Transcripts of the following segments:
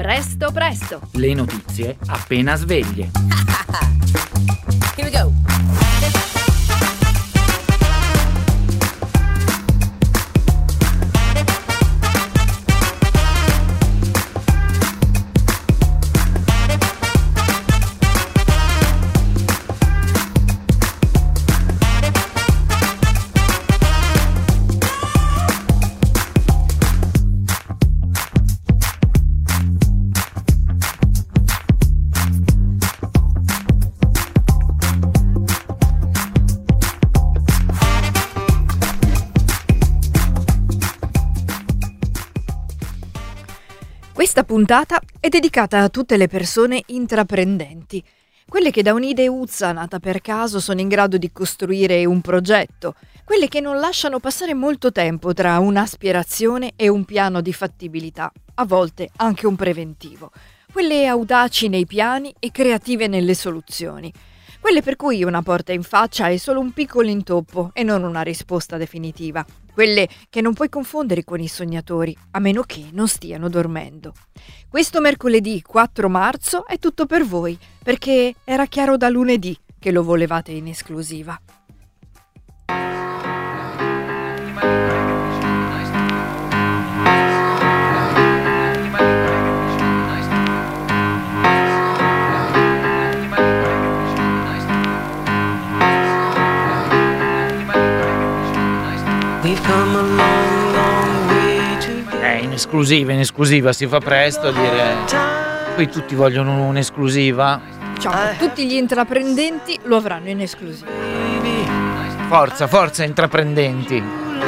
Presto, presto. Le notizie appena sveglie. Here we go. Questa puntata è dedicata a tutte le persone intraprendenti, quelle che da un'ideuzza nata per caso sono in grado di costruire un progetto, quelle che non lasciano passare molto tempo tra un'aspirazione e un piano di fattibilità, a volte anche un preventivo, quelle audaci nei piani e creative nelle soluzioni, quelle per cui una porta in faccia è solo un piccolo intoppo e non una risposta definitiva, quelle che non puoi confondere con i sognatori, a meno che non stiano dormendo. Questo mercoledì 4 marzo è tutto per voi, perché era chiaro da lunedì che lo volevate in esclusiva. In esclusiva si fa presto a dire. Poi tutti vogliono un'esclusiva. Diciamo, tutti gli intraprendenti lo avranno in esclusiva. Forza intraprendenti.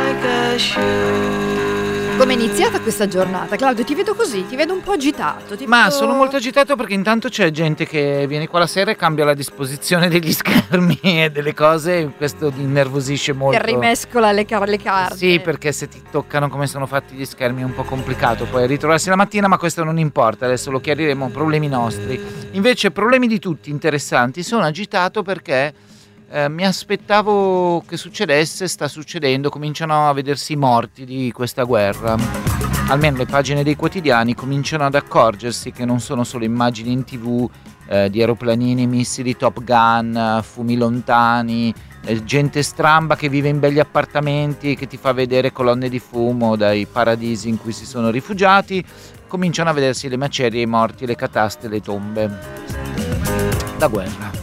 Come è iniziata questa giornata? Claudio, ti vedo così, ti vedo un po' agitato. Ma sono molto agitato perché intanto c'è gente che viene qua la sera e cambia la disposizione degli schermi e delle cose, questo ti innervosisce molto. Che rimescola le carte. Sì, perché se ti toccano come sono fatti gli schermi è un po' complicato poi ritrovarsi la mattina, ma questo non importa, adesso lo chiariremo, problemi nostri. Invece problemi di tutti interessanti. Sono agitato perché mi aspettavo che succedesse, sta succedendo, cominciano a vedersi i morti di questa guerra. Almeno le pagine dei quotidiani cominciano ad accorgersi che non sono solo immagini in TV di aeroplanini, missili Top Gun, fumi lontani, gente stramba che vive in belli appartamenti, che ti fa vedere colonne di fumo dai paradisi in cui si sono rifugiati. Cominciano a vedersi le macerie, i morti, le cataste, le tombe. La guerra.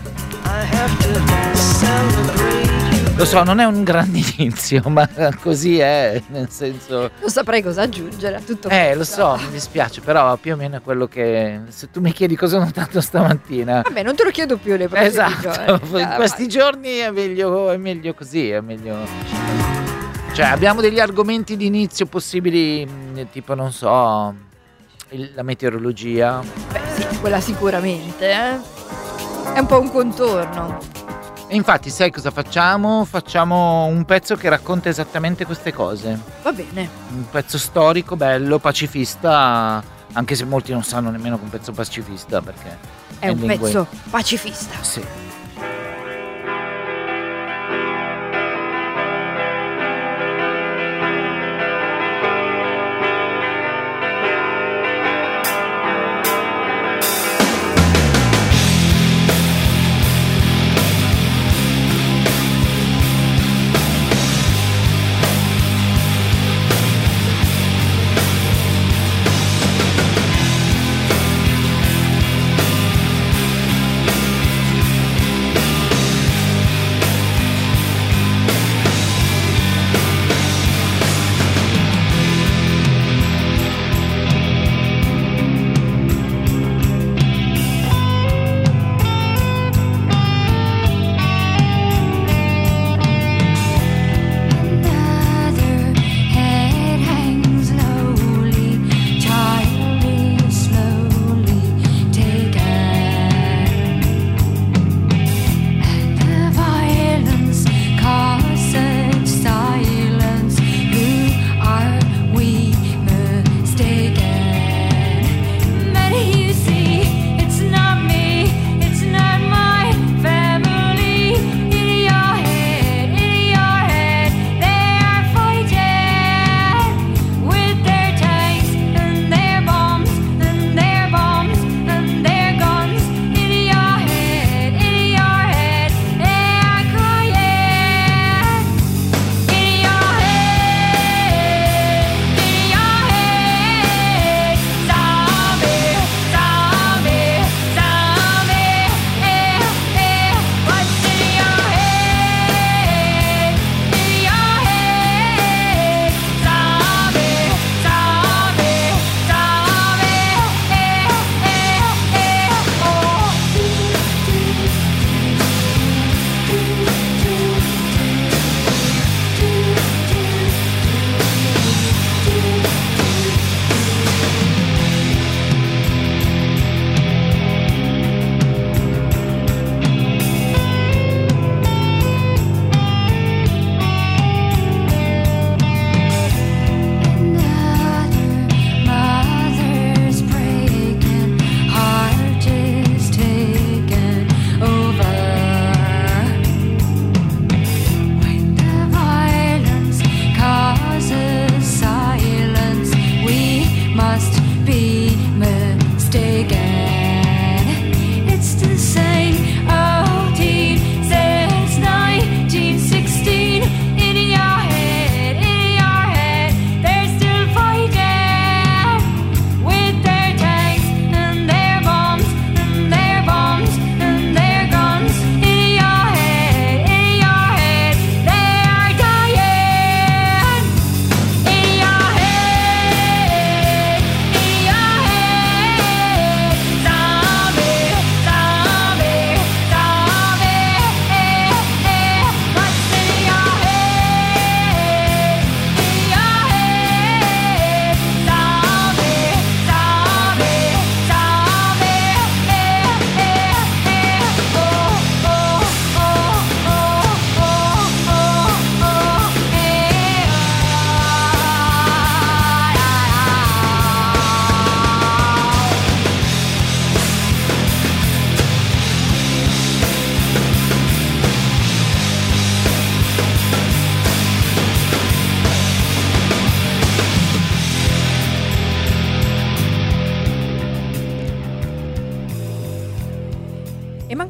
Lo so, non è un grande inizio, ma così è, nel senso. Non saprei cosa aggiungere a tutto questo. Lo so, mi dispiace, però più o meno è quello che. Se tu mi chiedi cosa ho notato stamattina. Vabbè, non te lo chiedo più nei prossimi giorni. In questi giorni è meglio così, è meglio. Cioè, abbiamo degli argomenti di inizio possibili, tipo, non so, la meteorologia. Beh, sì, quella sicuramente, È un po' un contorno. E infatti sai cosa facciamo? Facciamo un pezzo che racconta esattamente queste cose. Va bene. Un pezzo storico, bello, pacifista, anche se molti non sanno nemmeno che è un pezzo pacifista, perché è un pezzo pacifista. Sì.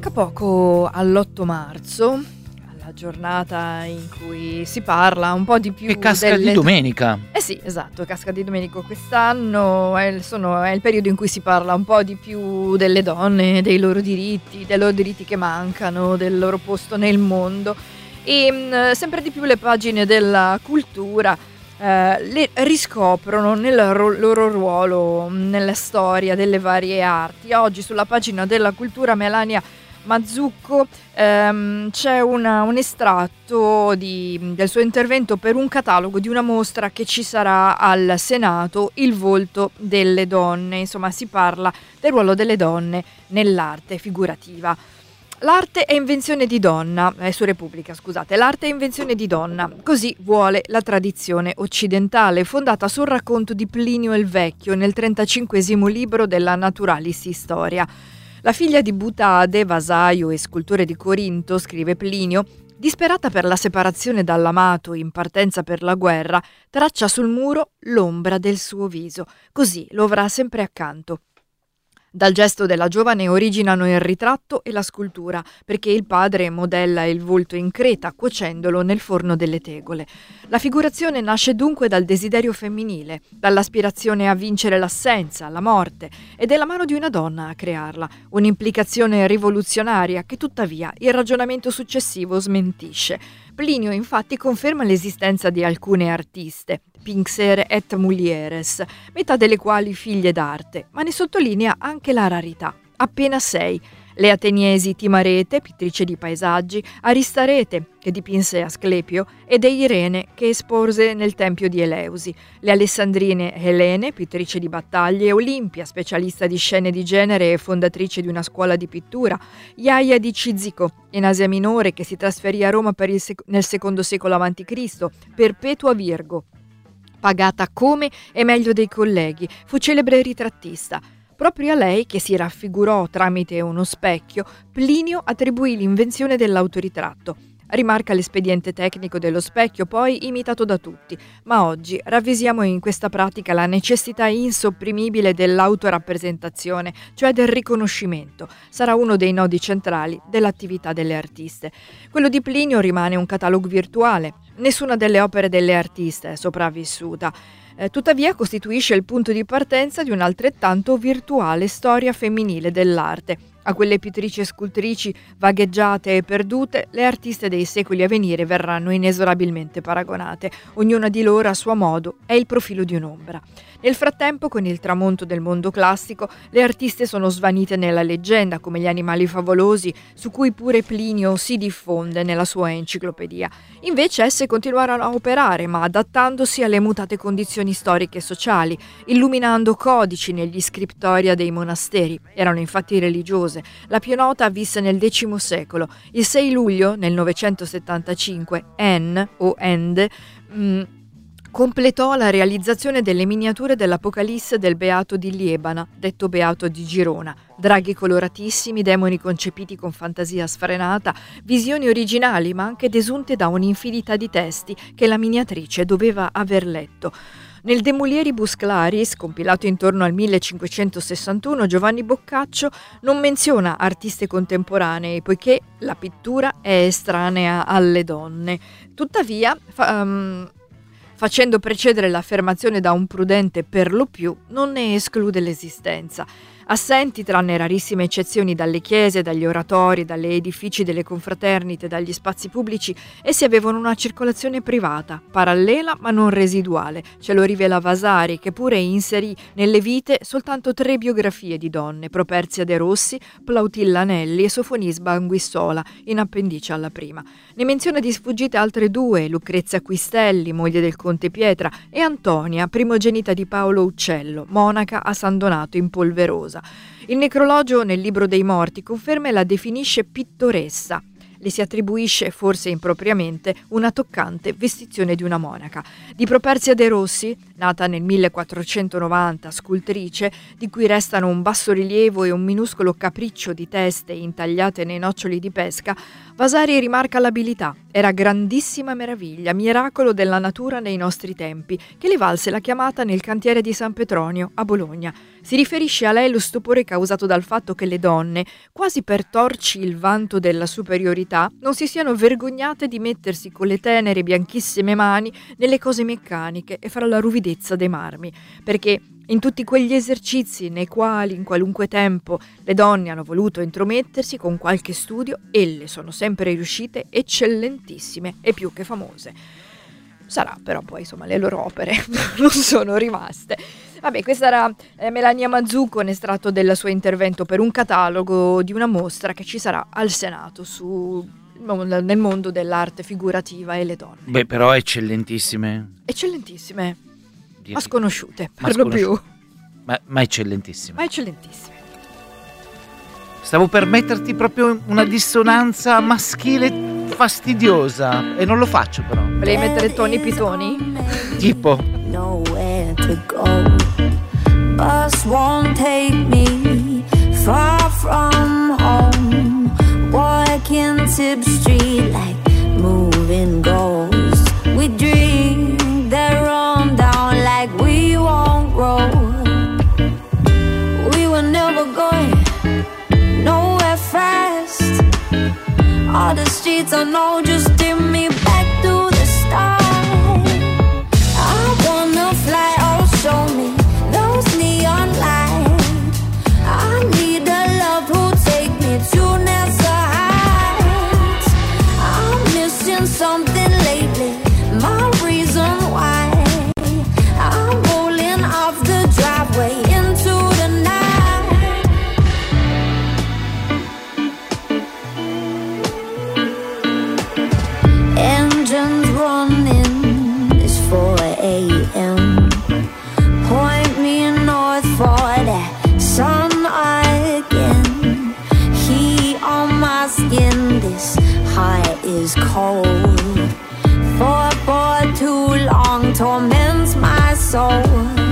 Manca poco all'8 marzo, alla giornata in cui si parla un po' di più Che casca di domenica. sì, esatto, casca di domenica quest'anno, è il periodo in cui si parla un po' di più delle donne, dei loro diritti che mancano, del loro posto nel mondo e sempre di più le pagine della cultura le riscoprono nel loro ruolo nella storia delle varie arti. Oggi sulla pagina della cultura Melania Mazzucco c'è un estratto del suo intervento per un catalogo di una mostra che ci sarà al Senato, Il volto delle donne. Insomma, si parla del ruolo delle donne nell'arte figurativa. L'arte è invenzione di donna, su Repubblica, scusate, l'arte è invenzione di donna, così vuole la tradizione occidentale, fondata sul racconto di Plinio il Vecchio nel 35esimo libro della Naturalis Historia. La figlia di Butade, vasaio e scultore di Corinto, scrive Plinio, disperata per la separazione dall'amato in partenza per la guerra, traccia sul muro l'ombra del suo viso, così lo avrà sempre accanto. Dal gesto della giovane originano il ritratto e la scultura, perché il padre modella il volto in creta, cuocendolo nel forno delle tegole. La figurazione nasce dunque dal desiderio femminile, dall'aspirazione a vincere l'assenza, la morte, ed è la mano di una donna a crearla, un'implicazione rivoluzionaria che tuttavia il ragionamento successivo smentisce. Plinio infatti conferma l'esistenza di alcune artiste, Pinxer et mulieres, metà delle quali figlie d'arte, ma ne sottolinea anche la rarità, appena 6. Le ateniesi Timarete, pittrice di paesaggi, Aristarete, che dipinse Asclepio, ed Eirene, che espose nel tempio di Eleusi, le alessandrine Elene, pittrice di battaglie, Olimpia, specialista di scene di genere e fondatrice di una scuola di pittura, Iaia di Cizico, in Asia Minore, che si trasferì a Roma nel secondo secolo a.C., Perpetua Virgo, pagata come e meglio dei colleghi, fu celebre ritrattista. Proprio a lei, che si raffigurò tramite uno specchio, Plinio attribuì l'invenzione dell'autoritratto. Rimarca l'espediente tecnico dello specchio, poi imitato da tutti, ma oggi ravvisiamo in questa pratica la necessità insopprimibile dell'autorappresentazione, cioè del riconoscimento. Sarà uno dei nodi centrali dell'attività delle artiste. Quello di Plinio rimane un catalogo virtuale. Nessuna delle opere delle artiste è sopravvissuta. Tuttavia costituisce il punto di partenza di un'altrettanto virtuale storia femminile dell'arte. A quelle pittrici e scultrici vagheggiate e perdute, le artiste dei secoli a venire verranno inesorabilmente paragonate. Ognuna di loro, a suo modo, è il profilo di un'ombra. Nel frattempo, con il tramonto del mondo classico, le artiste sono svanite nella leggenda come gli animali favolosi su cui pure Plinio si diffonde nella sua enciclopedia. Invece esse continuarono a operare, ma adattandosi alle mutate condizioni storiche e sociali, illuminando codici negli scriptoria dei monasteri. Erano infatti religiose. La più nota visse nel X secolo. Il 6 luglio, nel 975, completò la realizzazione delle miniature dell'Apocalisse del Beato di Liebana, detto Beato di Girona. Draghi coloratissimi, demoni concepiti con fantasia sfrenata, visioni originali ma anche desunte da un'infinità di testi che la miniatrice doveva aver letto. Nel De Mulieribus Claris, compilato intorno al 1561, Giovanni Boccaccio non menziona artiste contemporanee, poiché la pittura è estranea alle donne. Tuttavia, facendo precedere l'affermazione da un prudente per lo più, non ne esclude l'esistenza. Assenti, tranne rarissime eccezioni, dalle chiese, dagli oratori, dalle edifici delle confraternite, dagli spazi pubblici, essi avevano una circolazione privata, parallela ma non residuale. Ce lo rivela Vasari, che pure inserì nelle vite soltanto 3 biografie di donne, Properzia de Rossi, Plautilla Anelli e Sofonisba Anguissola, in appendice alla prima. Ne menziona di sfuggite altre 2, Lucrezia Quistelli, moglie del conte Pietra, e Antonia, primogenita di Paolo Uccello, monaca a San Donato in Polverosa. Il necrologio nel libro dei morti conferma e la definisce pittoressa. le si attribuisce, forse impropriamente, una toccante vestizione di una monaca. Di Properzia de Rossi, nata nel 1490, scultrice, di cui restano un bassorilievo e un minuscolo capriccio di teste intagliate nei noccioli di pesca, Vasari rimarca l'abilità. Era grandissima meraviglia, miracolo della natura nei nostri tempi, che le valse la chiamata nel cantiere di San Petronio, a Bologna. Si riferisce a lei lo stupore causato dal fatto che le donne, quasi per torci il vanto della superiorità, non si siano vergognate di mettersi con le tenere bianchissime mani nelle cose meccaniche e fra la ruvidezza dei marmi, perché in tutti quegli esercizi nei quali, in qualunque tempo, le donne hanno voluto intromettersi con qualche studio, elle sono sempre riuscite eccellentissime e più che famose. Sarà però poi, insomma, le loro opere non sono rimaste. Vabbè, questa era Melania Mazzucco, un estratto del suo intervento per un catalogo di una mostra che ci sarà al Senato nel mondo dell'arte figurativa e le donne. Beh, però eccellentissime. Eccellentissime. Ma sconosciute, Ma per lo più. Ma eccellentissime. Ma eccellentissime. Stavo per metterti proprio una dissonanza maschile fastidiosa e non lo faccio però. Volevi mettere Tony Pitoni? Tipo. Nowhere to go. Bus won't take me far from home. Walking Tip Street like moving ghosts. We drink that run down like we won't grow. We were never going nowhere fast. All the streets I know just steer me back to the start. I wanna fly, oh show me those neon lights. I need a love who'll take me to Nessa Heights. I'm missing something lately, my reason why. I'm rolling off the driveway into the night. Engines running, it's 4 a.m. Point me north for that sun again. Heat on my skin, this heart is cold. For too long torments my soul.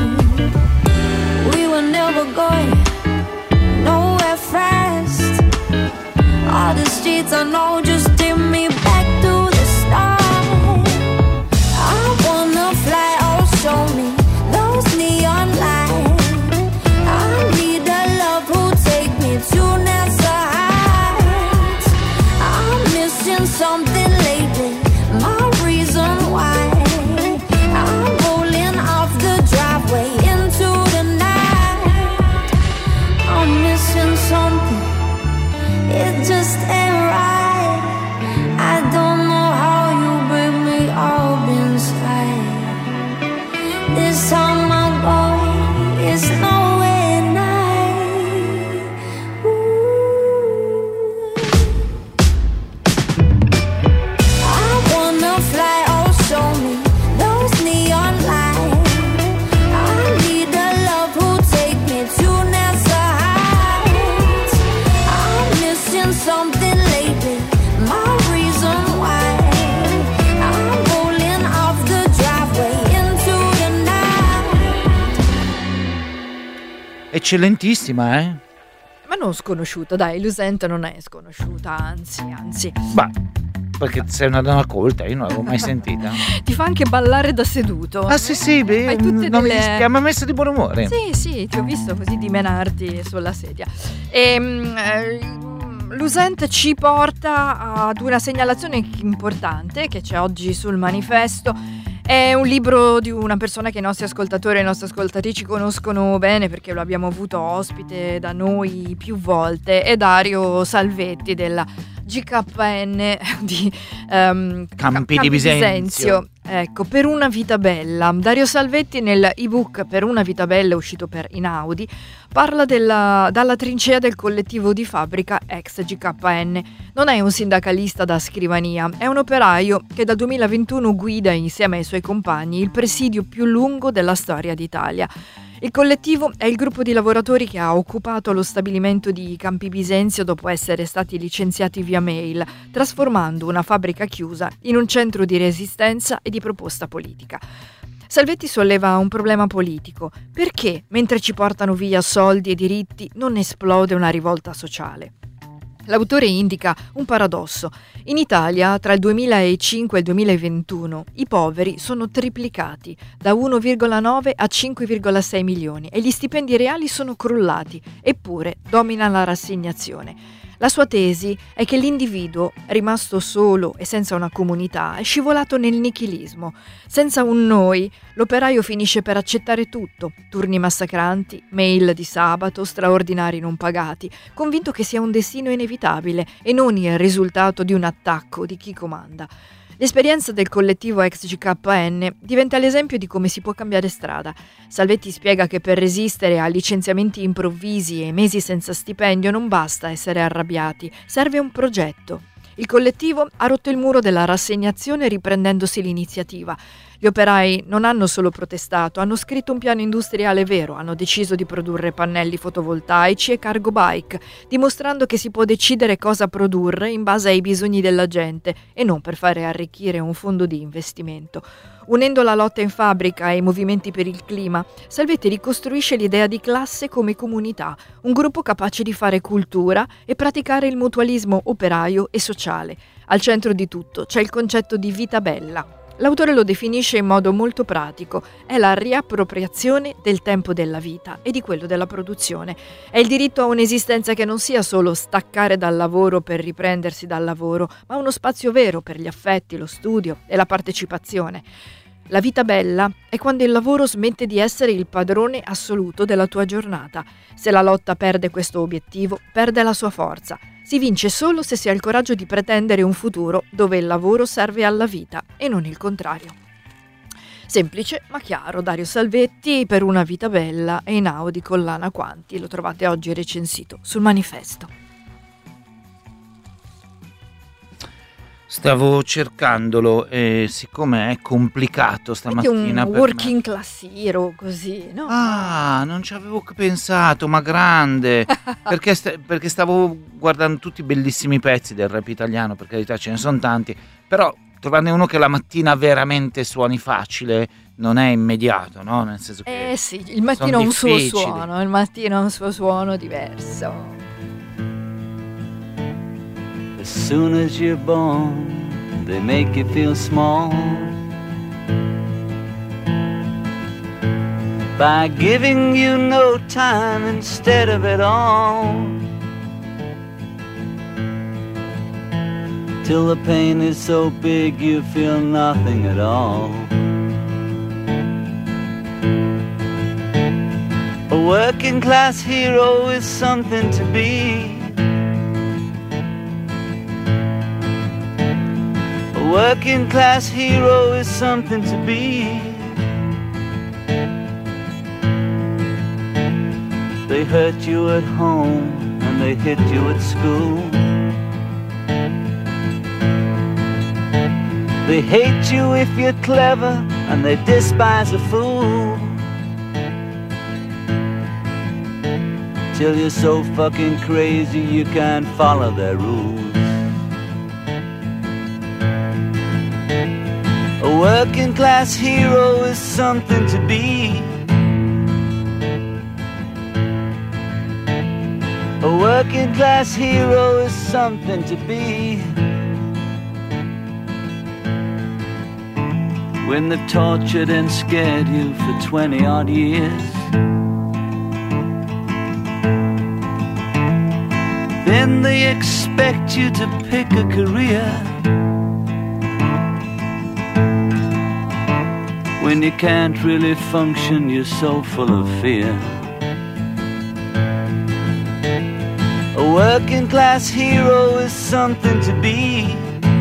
We were never going nowhere fast. All the streets I know just steer me back to the start. I wanna fly, oh show me those neon lights. I need a love who'll take me to Nessa Heights. I'm missing something lately, my reason why. I'm rolling off the driveway into the night. I'm missing something, it just ain't right. I don't know how you break me up inside. This time I'm going, it's nowhere night. I wanna fly, oh show me those neon lights. I need a love who'll take me to Nessa Heights. I'm missing something lately, my reason why. I'm rolling off the driveway into the night. Eccellentissima, eh? Ma non sconosciuta, dai, Lucente non è sconosciuta, anzi. Bah, perché sei una donna colta, io non l'avevo mai sentita. Ti fa anche ballare da seduto. Ah sì, beh, Fai tutte non mi delle- mi ha messo di buon umore. Sì, ti ho visto così dimenarti sulla sedia. Lucente ci porta ad una segnalazione importante che c'è oggi sul manifesto. È un libro di una persona che i nostri ascoltatori e le nostre ascoltatrici conoscono bene perché lo abbiamo avuto ospite da noi più volte. È Dario Salvetti della GKN di Campi di Bisenzio. Ecco, Per una vita bella. Dario Salvetti nel ebook Per una vita bella, uscito per Inaudi, parla dalla trincea del collettivo di fabbrica ex GKN. Non è un sindacalista da scrivania, è un operaio che dal 2021 guida insieme ai suoi compagni il presidio più lungo della storia d'Italia. Il collettivo è il gruppo di lavoratori che ha occupato lo stabilimento di Campi Bisenzio dopo essere stati licenziati via mail, trasformando una fabbrica chiusa in un centro di resistenza e di proposta politica. Salvetti solleva un problema politico. Perché, mentre ci portano via soldi e diritti, non esplode una rivolta sociale? L'autore indica un paradosso. In Italia, tra il 2005 e il 2021, i poveri sono triplicati, da 1,9 a 5,6 milioni, e gli stipendi reali sono crollati, eppure domina la rassegnazione. La sua tesi è che l'individuo, rimasto solo e senza una comunità, è scivolato nel nichilismo. Senza un noi, l'operaio finisce per accettare tutto: turni massacranti, mail di sabato, straordinari non pagati, convinto che sia un destino inevitabile e non il risultato di un attacco di chi comanda. L'esperienza del collettivo ex GKN diventa l'esempio di come si può cambiare strada. Salvetti spiega che per resistere a licenziamenti improvvisi e mesi senza stipendio non basta essere arrabbiati, serve un progetto. Il collettivo ha rotto il muro della rassegnazione riprendendosi l'iniziativa. Gli operai non hanno solo protestato, hanno scritto un piano industriale vero, hanno deciso di produrre pannelli fotovoltaici e cargo bike, dimostrando che si può decidere cosa produrre in base ai bisogni della gente e non per fare arricchire un fondo di investimento. Unendo la lotta in fabbrica ai movimenti per il clima, Salvetti ricostruisce l'idea di classe come comunità, un gruppo capace di fare cultura e praticare il mutualismo operaio e sociale. Al centro di tutto c'è il concetto di vita bella. L'autore lo definisce in modo molto pratico: è la riappropriazione del tempo della vita e di quello della produzione. È il diritto a un'esistenza che non sia solo staccare dal lavoro per riprendersi dal lavoro, ma uno spazio vero per gli affetti, lo studio e la partecipazione. La vita bella è quando il lavoro smette di essere il padrone assoluto della tua giornata. Se la lotta perde questo obiettivo, perde la sua forza. Si vince solo se si ha il coraggio di pretendere un futuro dove il lavoro serve alla vita e non il contrario. Semplice ma chiaro, Dario Salvetti per una vita bella, e Einaudi con Lana Quanti. Lo trovate oggi recensito sul Manifesto. Stavo cercandolo e siccome è complicato stamattina un per working me. class hero così, no? Ah, non ci avevo pensato, ma grande, perché stavo guardando tutti i bellissimi pezzi del rap italiano, per carità ce ne sono tanti, però trovarne uno che la mattina veramente suoni facile non è immediato, no? Nel senso che sì, il mattino ha un suo difficili. suono, il mattino ha un suo suono diverso. As soon as you're born, they make you feel small by giving you no time instead of it all, till the pain is so big you feel nothing at all. A working class hero is something to be. A working class hero is something to be. They hurt you at home and they hit you at school. They hate you if you're clever and they despise a fool, till you're so fucking crazy you can't follow their rules. A working class hero is something to be. A working class hero is something to be. When they've tortured and scared you for 20 odd years, then they expect you to pick a career. When you can't really function, you're so full of fear. A working class hero is something to be.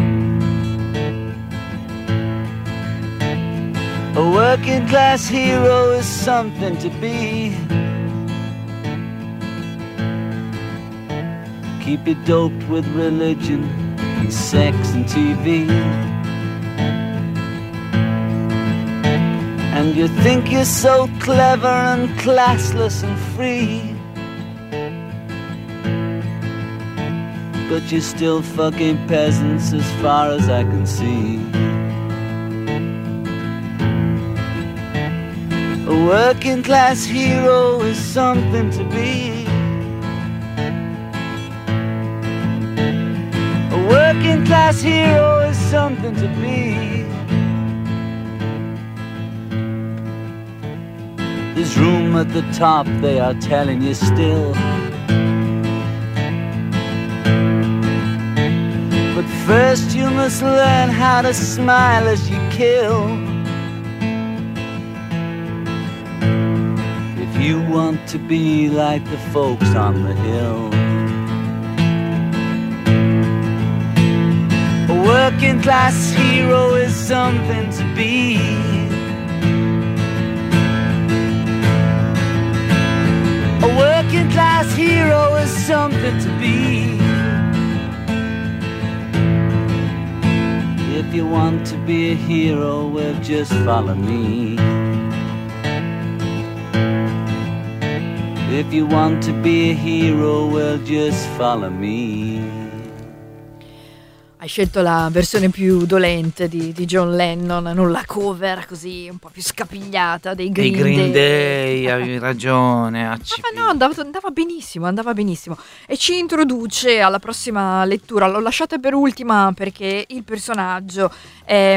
A working class hero is something to be. Keep you doped with religion and sex and TV, and And you think you're so clever and classless and free, but you're still fucking peasants as far as I can see. A working class hero is something to be. A working class hero is something to be. There's room at the top, they are telling you still. But first you must learn how to smile as you kill. If you want to be like the folks on the hill. A working class hero is something to be. A working class hero is something to be. If you want to be a hero, well, just follow me. If you want to be a hero, well, just follow me. Hai scelto la versione più dolente di John Lennon, non la cover così un po' più scapigliata dei Green Day. Avevi ragione. Ma no, andava benissimo. E ci introduce alla prossima lettura. L'ho lasciata per ultima perché il personaggio è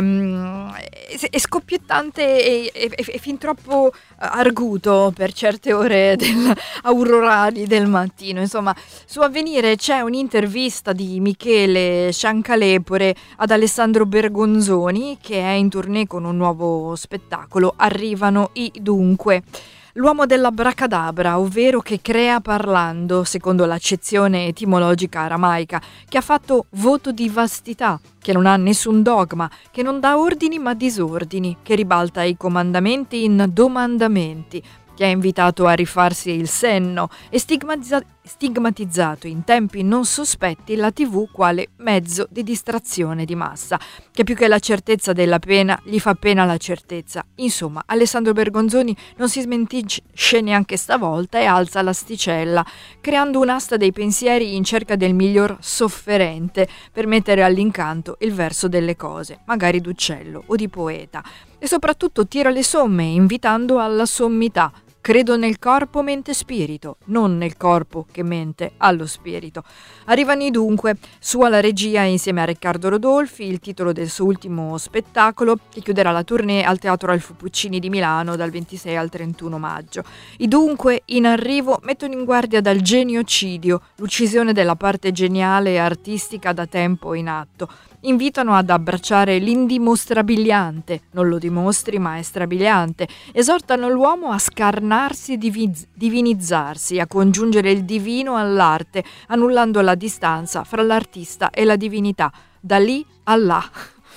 scoppiettante e fin troppo arguto per certe ore aurorali del mattino. Insomma, su Avvenire c'è un'intervista di Michele Sciancalepore ad Alessandro Bergonzoni, che è in tournée con un nuovo spettacolo, Arrivano i Dunque. L'uomo dell'abracadabra, ovvero che crea parlando, secondo l'accezione etimologica aramaica, che ha fatto voto di vastità, che non ha nessun dogma, che non dà ordini ma disordini, che ribalta i comandamenti in domandamenti, che ha invitato a rifarsi il senno e stigmatizzato in tempi non sospetti la TV quale mezzo di distrazione di massa, che più che la certezza della pena gli fa pena la certezza. Insomma, Alessandro Bergonzoni non si smentisce neanche stavolta e alza l'asticella, creando un'asta dei pensieri in cerca del miglior sofferente per mettere all'incanto il verso delle cose, magari d'uccello o di poeta, e soprattutto tira le somme invitando alla sommità. Credo nel corpo mente spirito, non nel corpo che mente allo spirito. Arrivano i Dunque, su alla regia insieme a Riccardo Rodolfi, il titolo del suo ultimo spettacolo che chiuderà la tournée al Teatro Alfio Puccini di Milano dal 26 al 31 maggio. I Dunque in arrivo mettono in guardia dal geniocidio, l'uccisione della parte geniale e artistica da tempo in atto. Invitano ad abbracciare l'indimostrabiliante, non lo dimostri ma è strabiliante, esortano l'uomo a scarnarsi e divinizzarsi, a congiungere il divino all'arte, annullando la distanza fra l'artista e la divinità, da lì a là.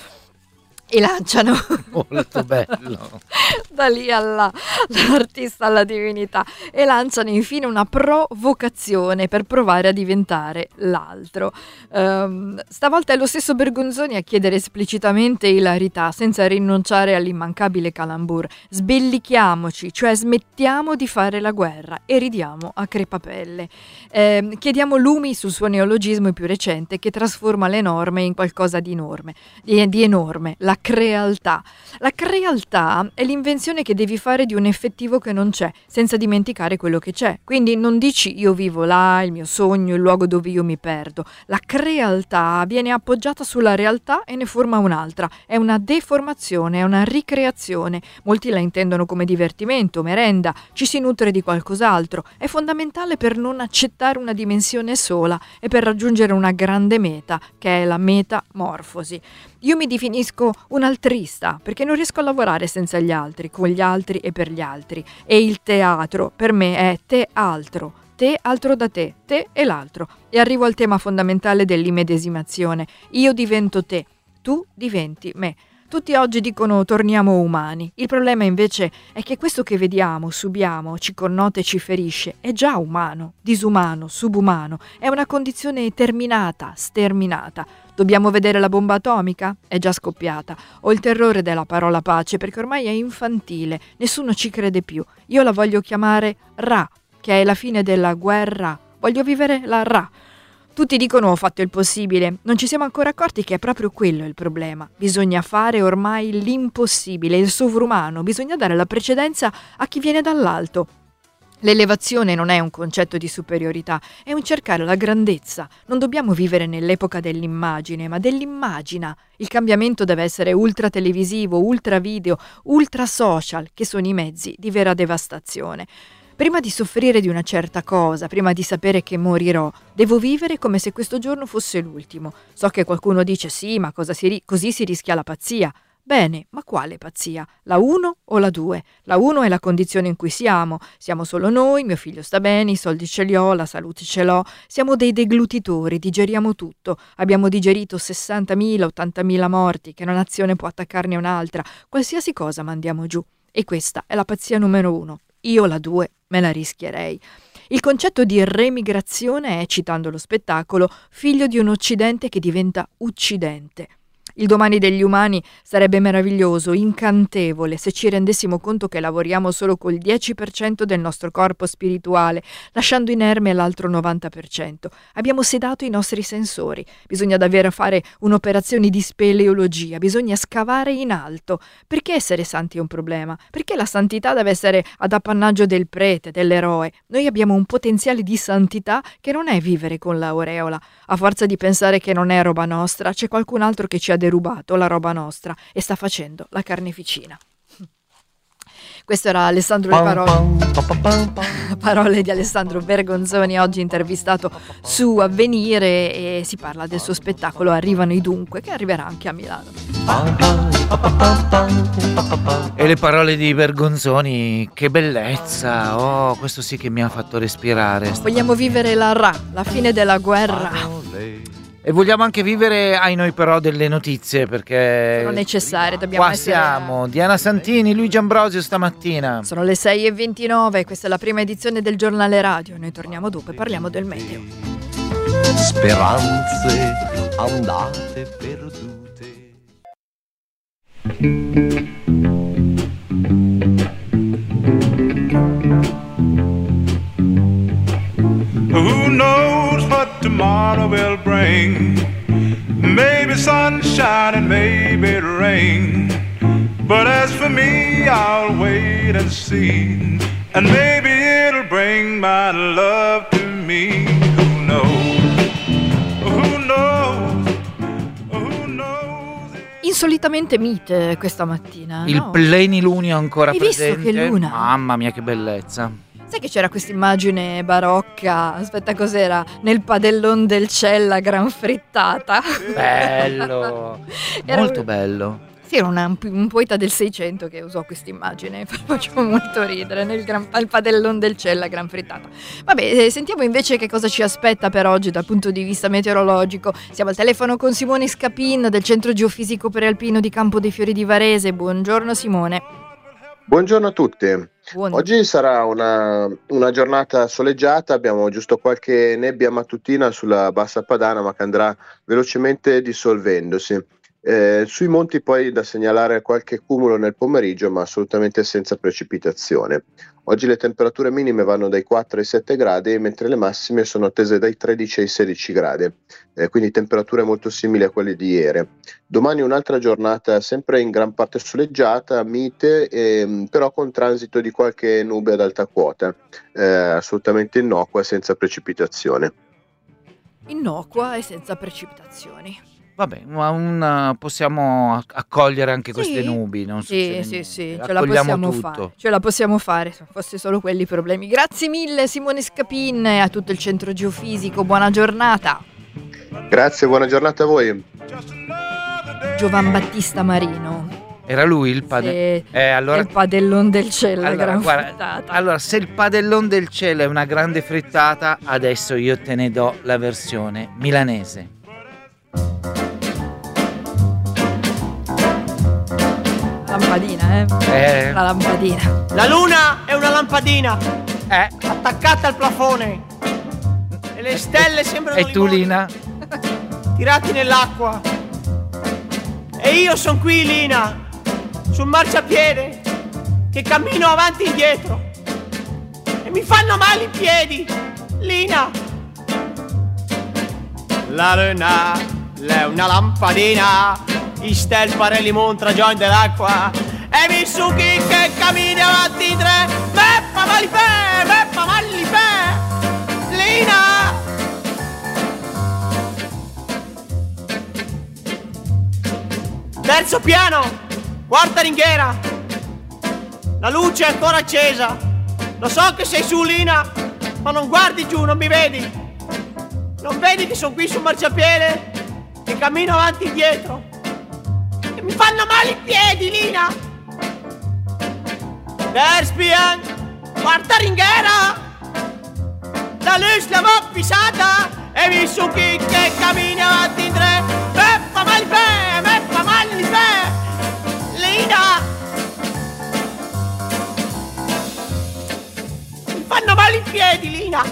E lanciano molto bello da lì all'artista alla divinità, e lanciano infine una provocazione per provare a diventare l'altro. Stavolta è lo stesso Bergonzoni a chiedere esplicitamente ilarità senza rinunciare all'immancabile calembour. Sbellichiamoci, cioè smettiamo di fare la guerra e ridiamo a crepapelle. Chiediamo lumi sul suo neologismo più recente che trasforma le norme in qualcosa di enorme, la crealtà. La crealtà è l'invenzione che devi fare di un effettivo che non c'è, senza dimenticare quello che c'è. Quindi non dici io vivo là, il mio sogno, il luogo dove io mi perdo. La crealtà viene appoggiata sulla realtà e ne forma un'altra. È una deformazione, è una ricreazione. Molti la intendono come divertimento, merenda, ci si nutre di qualcos'altro. È fondamentale per non accettare una dimensione sola e per raggiungere una grande meta, che è la metamorfosi. Io mi definisco un altrista perché non riesco a lavorare senza gli altri, con gli altri e per gli altri. E il teatro per me è te altro da te e l'altro. E arrivo al tema fondamentale dell'immedesimazione. Io divento te, tu diventi me. Tutti oggi dicono torniamo umani. Il problema invece è che questo che vediamo, subiamo, ci connota e ci ferisce è già umano, disumano, subumano. È una condizione terminata, sterminata. Dobbiamo vedere la bomba atomica? È già scoppiata. Ho il terrore della parola pace perché ormai è infantile, nessuno ci crede più. Io la voglio chiamare Ra, che è la fine della guerra. Voglio vivere la Ra. Tutti dicono ho fatto il possibile, non ci siamo ancora accorti che è proprio quello il problema. Bisogna fare ormai l'impossibile, il sovrumano, bisogna dare la precedenza a chi viene dall'alto. L'elevazione non è un concetto di superiorità, è un cercare la grandezza. Non dobbiamo vivere nell'epoca dell'immagine, ma dell'immagina. Il cambiamento deve essere ultra televisivo, ultra video, ultra social, che sono i mezzi di vera devastazione. Prima di soffrire di una certa cosa, prima di sapere che morirò, devo vivere come se questo giorno fosse l'ultimo. So che qualcuno dice sì, ma così si rischia la pazzia. Bene, ma quale pazzia? La 1 o la 2? La 1 è la condizione in cui siamo solo noi, mio figlio sta bene, i soldi ce li ho, la salute ce l'ho, siamo dei deglutitori, digeriamo tutto, abbiamo digerito 60.000, 80.000 morti, che una nazione può attaccarne un'altra, qualsiasi cosa mandiamo giù. E questa è la pazzia numero 1. Io la 2 me la rischierei. Il concetto di remigrazione è, citando lo spettacolo, figlio di un Occidente che diventa uccidente. Il domani degli umani sarebbe meraviglioso, incantevole, se ci rendessimo conto che lavoriamo solo col 10% del nostro corpo spirituale, lasciando inerme l'altro 90%. Abbiamo sedato i nostri sensori. Bisogna davvero fare un'operazione di speleologia, bisogna scavare in alto. Perché essere santi è un problema? Perché la santità deve essere ad appannaggio del prete, dell'eroe? Noi abbiamo un potenziale di santità che non è vivere con l'aureola. A forza di pensare che non è roba nostra, c'è qualcun altro che ci ha derubato la roba nostra e sta facendo la carneficina. Questo era Alessandro, le parole di Alessandro Bergonzoni, oggi intervistato su Avvenire, e si parla del suo spettacolo Arrivano i Dunque, che arriverà anche a Milano. E le parole di Bergonzoni, che bellezza, oh, questo sì che mi ha fatto respirare. Vogliamo vivere la Ra, la fine della guerra. E vogliamo anche vivere, ai noi però, delle notizie, perché sono necessarie, dobbiamo qua essere... siamo, Diana Santini, Luigi Ambrosio stamattina. Sono le 6:29, questa è la prima edizione del giornale radio. Noi torniamo dopo e parliamo del meteo. Speranze andate perdute. Who knows what tomorrow will bring? Maybe sunshine and maybe rain. But as for me, I'll wait and see. And maybe it'll bring my love to me. Who knows? Who knows? Who knows? Insolitamente mite questa mattina, Il no? plenilunio ancora Hai visto presente. che luna? Mamma mia, che bellezza. Sai che c'era questa immagine barocca? Aspetta, cos'era? Nel padellon del Cella, gran frittata. Bello. Era Molto bello. Sì, era un poeta del 600 che usò questa immagine. Facciamo molto ridere. Al padellon del Cella, gran frittata. Vabbè, sentiamo invece che cosa ci aspetta per oggi dal punto di vista meteorologico. Siamo al telefono con Simone Scapin del Centro Geofisico Prealpino di Campo dei Fiori di Varese. Buongiorno Simone. Buongiorno a tutti. Buongiorno. Oggi sarà una giornata soleggiata, abbiamo giusto qualche nebbia mattutina sulla bassa padana, ma che andrà velocemente dissolvendosi. Sui monti poi da segnalare qualche cumulo nel pomeriggio, ma assolutamente senza precipitazione. Oggi le temperature minime vanno dai 4 ai 7 gradi, mentre le massime sono attese dai 13 ai 16 gradi, quindi temperature molto simili a quelle di ieri. Domani un'altra giornata sempre in gran parte soleggiata, mite, però con transito di qualche nube ad alta quota, assolutamente innocua, senza precipitazione. Innocua e senza precipitazioni. Vabbè, ma possiamo accogliere anche Sì. queste nubi, non succede Sì, niente. ce la Accogliamo possiamo tutto. fare. Ce la possiamo fare, se fosse solo quelli i problemi. Grazie mille Simone Scapin e a tutto il Centro Geofisico. Buona giornata. Grazie, buona giornata a voi. Giovan Battista Marino. Era lui il padellone? Sì, Allora, il padellon del Cella, allora, gran guarda, frittata. allora, se il padellon del cielo è una grande frittata, adesso io te ne do la versione milanese. Lampadina, La lampadina. La luna è una lampadina Eh, attaccata al plafone e le stelle sembrano e tu limoni. Lina? tirati nell'acqua. E io sono qui, Lina, sul marciapiede, che cammino avanti e indietro. E mi fanno male i piedi, Lina. La luna è una lampadina, i stel parelli montra già dell'acqua. E mi su chi che cammina avanti in tre. Meppa malipè, meppa malipè, Lina. Terzo piano, quarta ringhiera. La luce è ancora accesa. Lo so che sei su, Lina, ma non guardi giù, non mi vedi. Non vedi che sono qui sul marciapiede, che cammino avanti e indietro. E mi fanno male i piedi, Lina. Derspian, quarta ringhiera. La luce l'avevo pisata. E mi su chi che cammina avanti in tre. Meppa malipè, meppa malipè, Lina. Mi fanno male i piedi, Lina.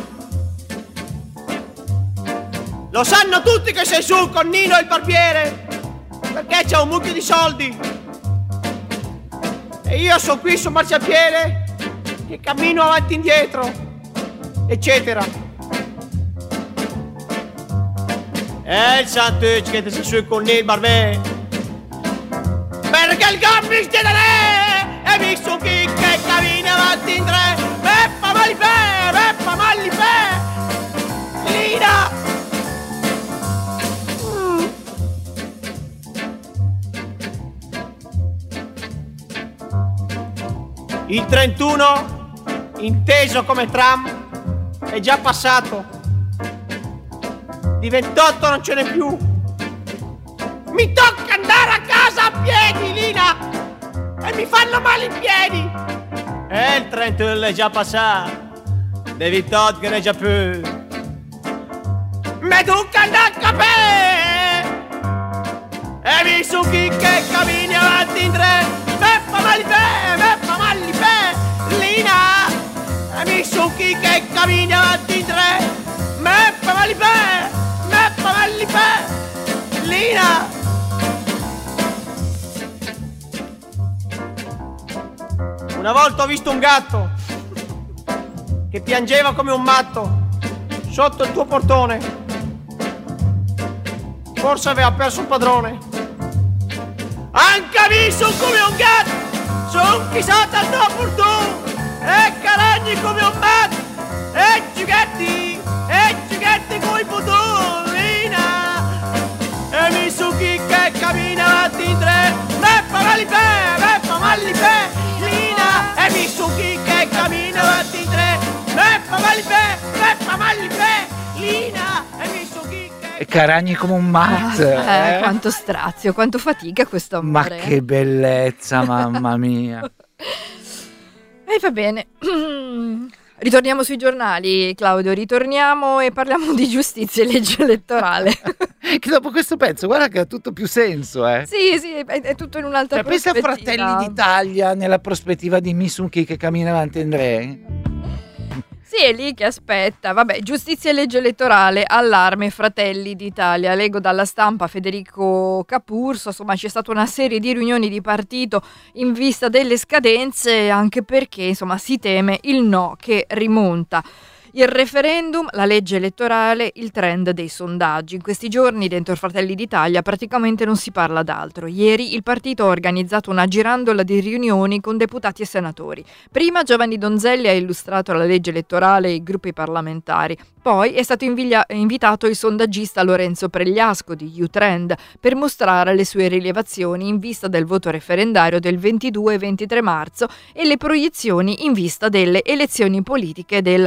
Lo sanno tutti che sei su con Nino il barbiere, perché c'è un mucchio di soldi. E io sono qui sul marciapiede, che cammino avanti e indietro, eccetera. E il santuccio che ti sei su con il barbiere, perché il gambis di re. E mi su chi che cammina avanti in tre. Meppa malipè, meppa malipè, Lina. Il 31, inteso come tram, è già passato. Di 28 non ce n'è più. Mi tocca andare a casa a piedi, Lina. E mi fanno male i piedi. E il 31 è già passato. Di 28 che ne è già più. Mi tocca andare a capè. E mi su chi che cammini avanti in tre. Meppa malipè, Lina. E mi su chi che cammini avanti in tre. Meppa malipè, Lina. Una volta ho visto un gatto che piangeva come un matto sotto il tuo portone. Forse aveva perso un padrone. Anche visto come un gatto, son chissà al tuo portone. E caragni come un matto. E giugetti coi botolina. E mi su chi che cammina avanti in tre. Meppa malipè, Lina. E mi su chi che cammina avanti in tre. Meppa malipè, Lina. E mi su chi che... E caragni come un matto. Quanto strazio, quanto fatica questo amore. Ma che bellezza, mamma mia. E va bene. Ritorniamo sui giornali, Claudio, ritorniamo e parliamo di giustizia e legge elettorale. Che dopo questo pezzo, guarda che ha tutto più senso, eh. Sì, è tutto in un'altra prospettiva. Pensa a Fratelli d'Italia nella prospettiva di Misunchi che cammina avanti e Andrea. Sì, è lì che aspetta. Vabbè, giustizia e legge elettorale, allarme Fratelli d'Italia. Leggo dalla Stampa Federico Capurso, insomma c'è stata una serie di riunioni di partito in vista delle scadenze, anche perché insomma si teme il no che rimonta. Il referendum, la legge elettorale, il trend dei sondaggi. In questi giorni dentro Fratelli d'Italia praticamente non si parla d'altro. Ieri il partito ha organizzato una girandola di riunioni con deputati e senatori. Prima Giovanni Donzelli ha illustrato la legge elettorale e i gruppi parlamentari. Poi è stato invitato il sondaggista Lorenzo Pregliasco di U-Trend per mostrare le sue rilevazioni in vista del voto referendario del 22 e 23 marzo e le proiezioni in vista delle elezioni politiche del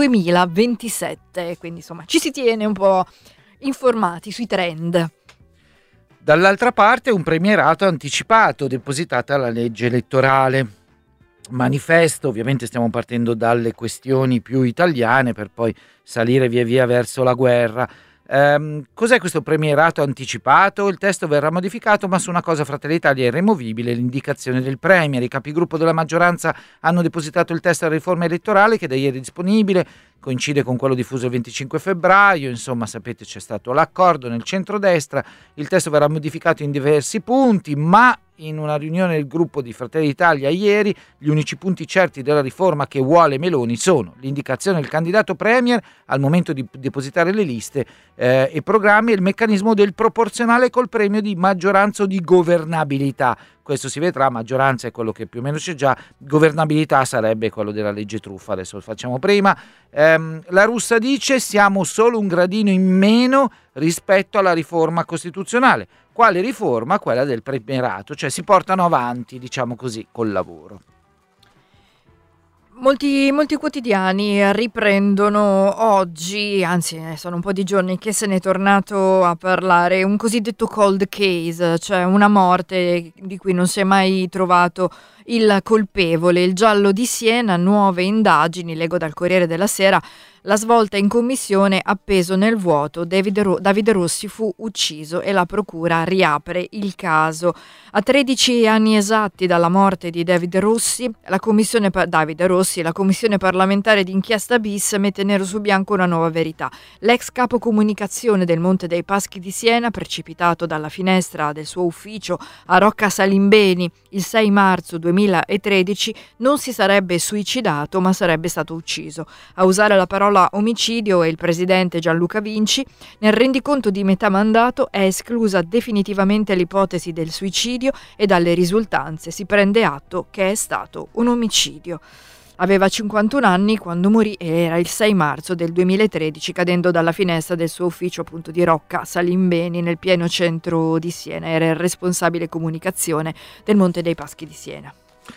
2027. Quindi insomma ci si tiene un po' informati sui trend. Dall'altra parte un premierato anticipato, depositata la legge elettorale. Manifesto, ovviamente stiamo partendo dalle questioni più italiane per poi salire via via verso la guerra. Cos'è questo premierato anticipato? Il testo verrà modificato, ma su una cosa Fratelli d'Italia è irremovibile: l'indicazione del premier. I capigruppo della maggioranza hanno depositato il testo della riforma elettorale che da ieri è disponibile. coincide con quello diffuso il 25 febbraio, insomma sapete c'è stato l'accordo nel centrodestra, il testo verrà modificato in diversi punti, ma in una riunione del gruppo di Fratelli d'Italia ieri gli unici punti certi della riforma che vuole Meloni sono l'indicazione del candidato premier al momento di depositare le liste e programmi e il meccanismo del proporzionale col premio di maggioranza o di governabilità. Questo si vedrà, maggioranza è quello che più o meno c'è già, governabilità sarebbe quello della legge truffa, adesso lo facciamo prima. La Russa dice siamo solo un gradino in meno rispetto alla riforma costituzionale. Quale riforma? Quella del premierato, cioè si portano avanti, diciamo così, col lavoro. Molti quotidiani riprendono oggi, anzi sono un po' di giorni che se ne è tornato a parlare, un cosiddetto cold case, cioè una morte di cui non si è mai trovato il colpevole. Il giallo di Siena, nuove indagini, leggo dal Corriere della Sera, la svolta in commissione, appeso nel vuoto, Davide Rossi fu ucciso e la procura riapre il caso. A 13 anni esatti dalla morte di Davide Rossi, la commissione parlamentare d'inchiesta bis mette nero su bianco una nuova verità. L'ex capo comunicazione del Monte dei Paschi di Siena, precipitato dalla finestra del suo ufficio a Rocca Salimbeni il 6 marzo 2013, non si sarebbe suicidato ma sarebbe stato ucciso. A usare la parola omicidio è il presidente Gianluca Vinci. Nel rendiconto di metà mandato è esclusa definitivamente l'ipotesi del suicidio e dalle risultanze si prende atto che è stato un omicidio. Aveva 51 anni quando morì e era il 6 marzo del 2013 cadendo dalla finestra del suo ufficio appunto di Rocca Salimbeni nel pieno centro di Siena. Era il responsabile comunicazione del Monte dei Paschi di Siena.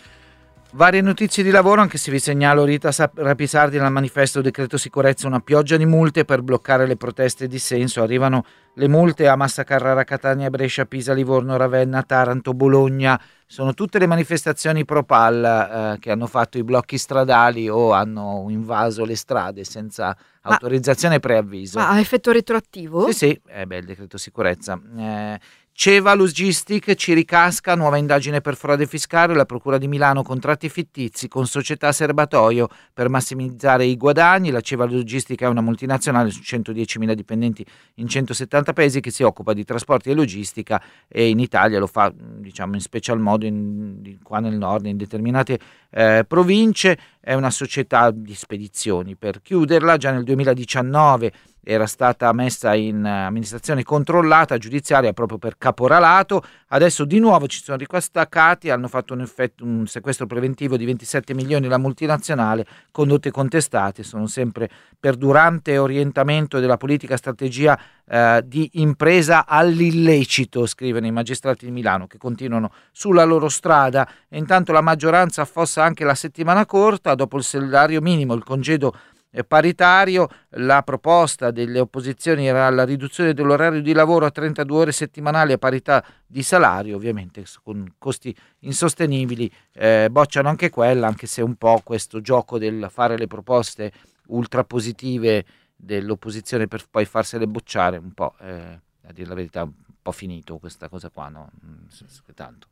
Varie notizie di lavoro, anche se vi segnalo Rita Rapisardi nel manifesto decreto sicurezza, una pioggia di multe per bloccare le proteste e dissenso. Arrivano le multe a Massa Carrara, Catania, Brescia, Pisa, Livorno, Ravenna, Taranto, Bologna. Sono tutte le manifestazioni pro PAL che hanno fatto i blocchi stradali o hanno invaso le strade senza autorizzazione e preavviso. Ma ha effetto retroattivo? Sì, il decreto sicurezza. Ceva Logistic ci ricasca, nuova indagine per frode fiscale, la Procura di Milano contratti fittizi con società serbatoio per massimizzare i guadagni. La Ceva Logistic è una multinazionale su 110.000 dipendenti in 170 paesi che si occupa di trasporti e logistica e in Italia lo fa diciamo in special modo qua nel nord in determinate province. È una società di spedizioni. Per chiuderla già nel 2019 era stata messa in amministrazione controllata giudiziaria proprio per caporalato, adesso di nuovo ci sono riquattacati, hanno fatto un sequestro preventivo di 27 milioni la multinazionale, condotte contestate, sono sempre perdurante orientamento della politica strategia di impresa all'illecito, scrivono i magistrati di Milano che continuano sulla loro strada. E intanto la maggioranza affossa anche la settimana corta, dopo il salario minimo, il congedo paritario. La proposta delle opposizioni era la riduzione dell'orario di lavoro a 32 ore settimanali a parità di salario, ovviamente con costi insostenibili. Bocciano anche quella, anche se un po' questo gioco del fare le proposte ultra positive dell'opposizione per poi farsele bocciare un po', a dire la verità, un po' finito questa cosa qua, no? Tanto.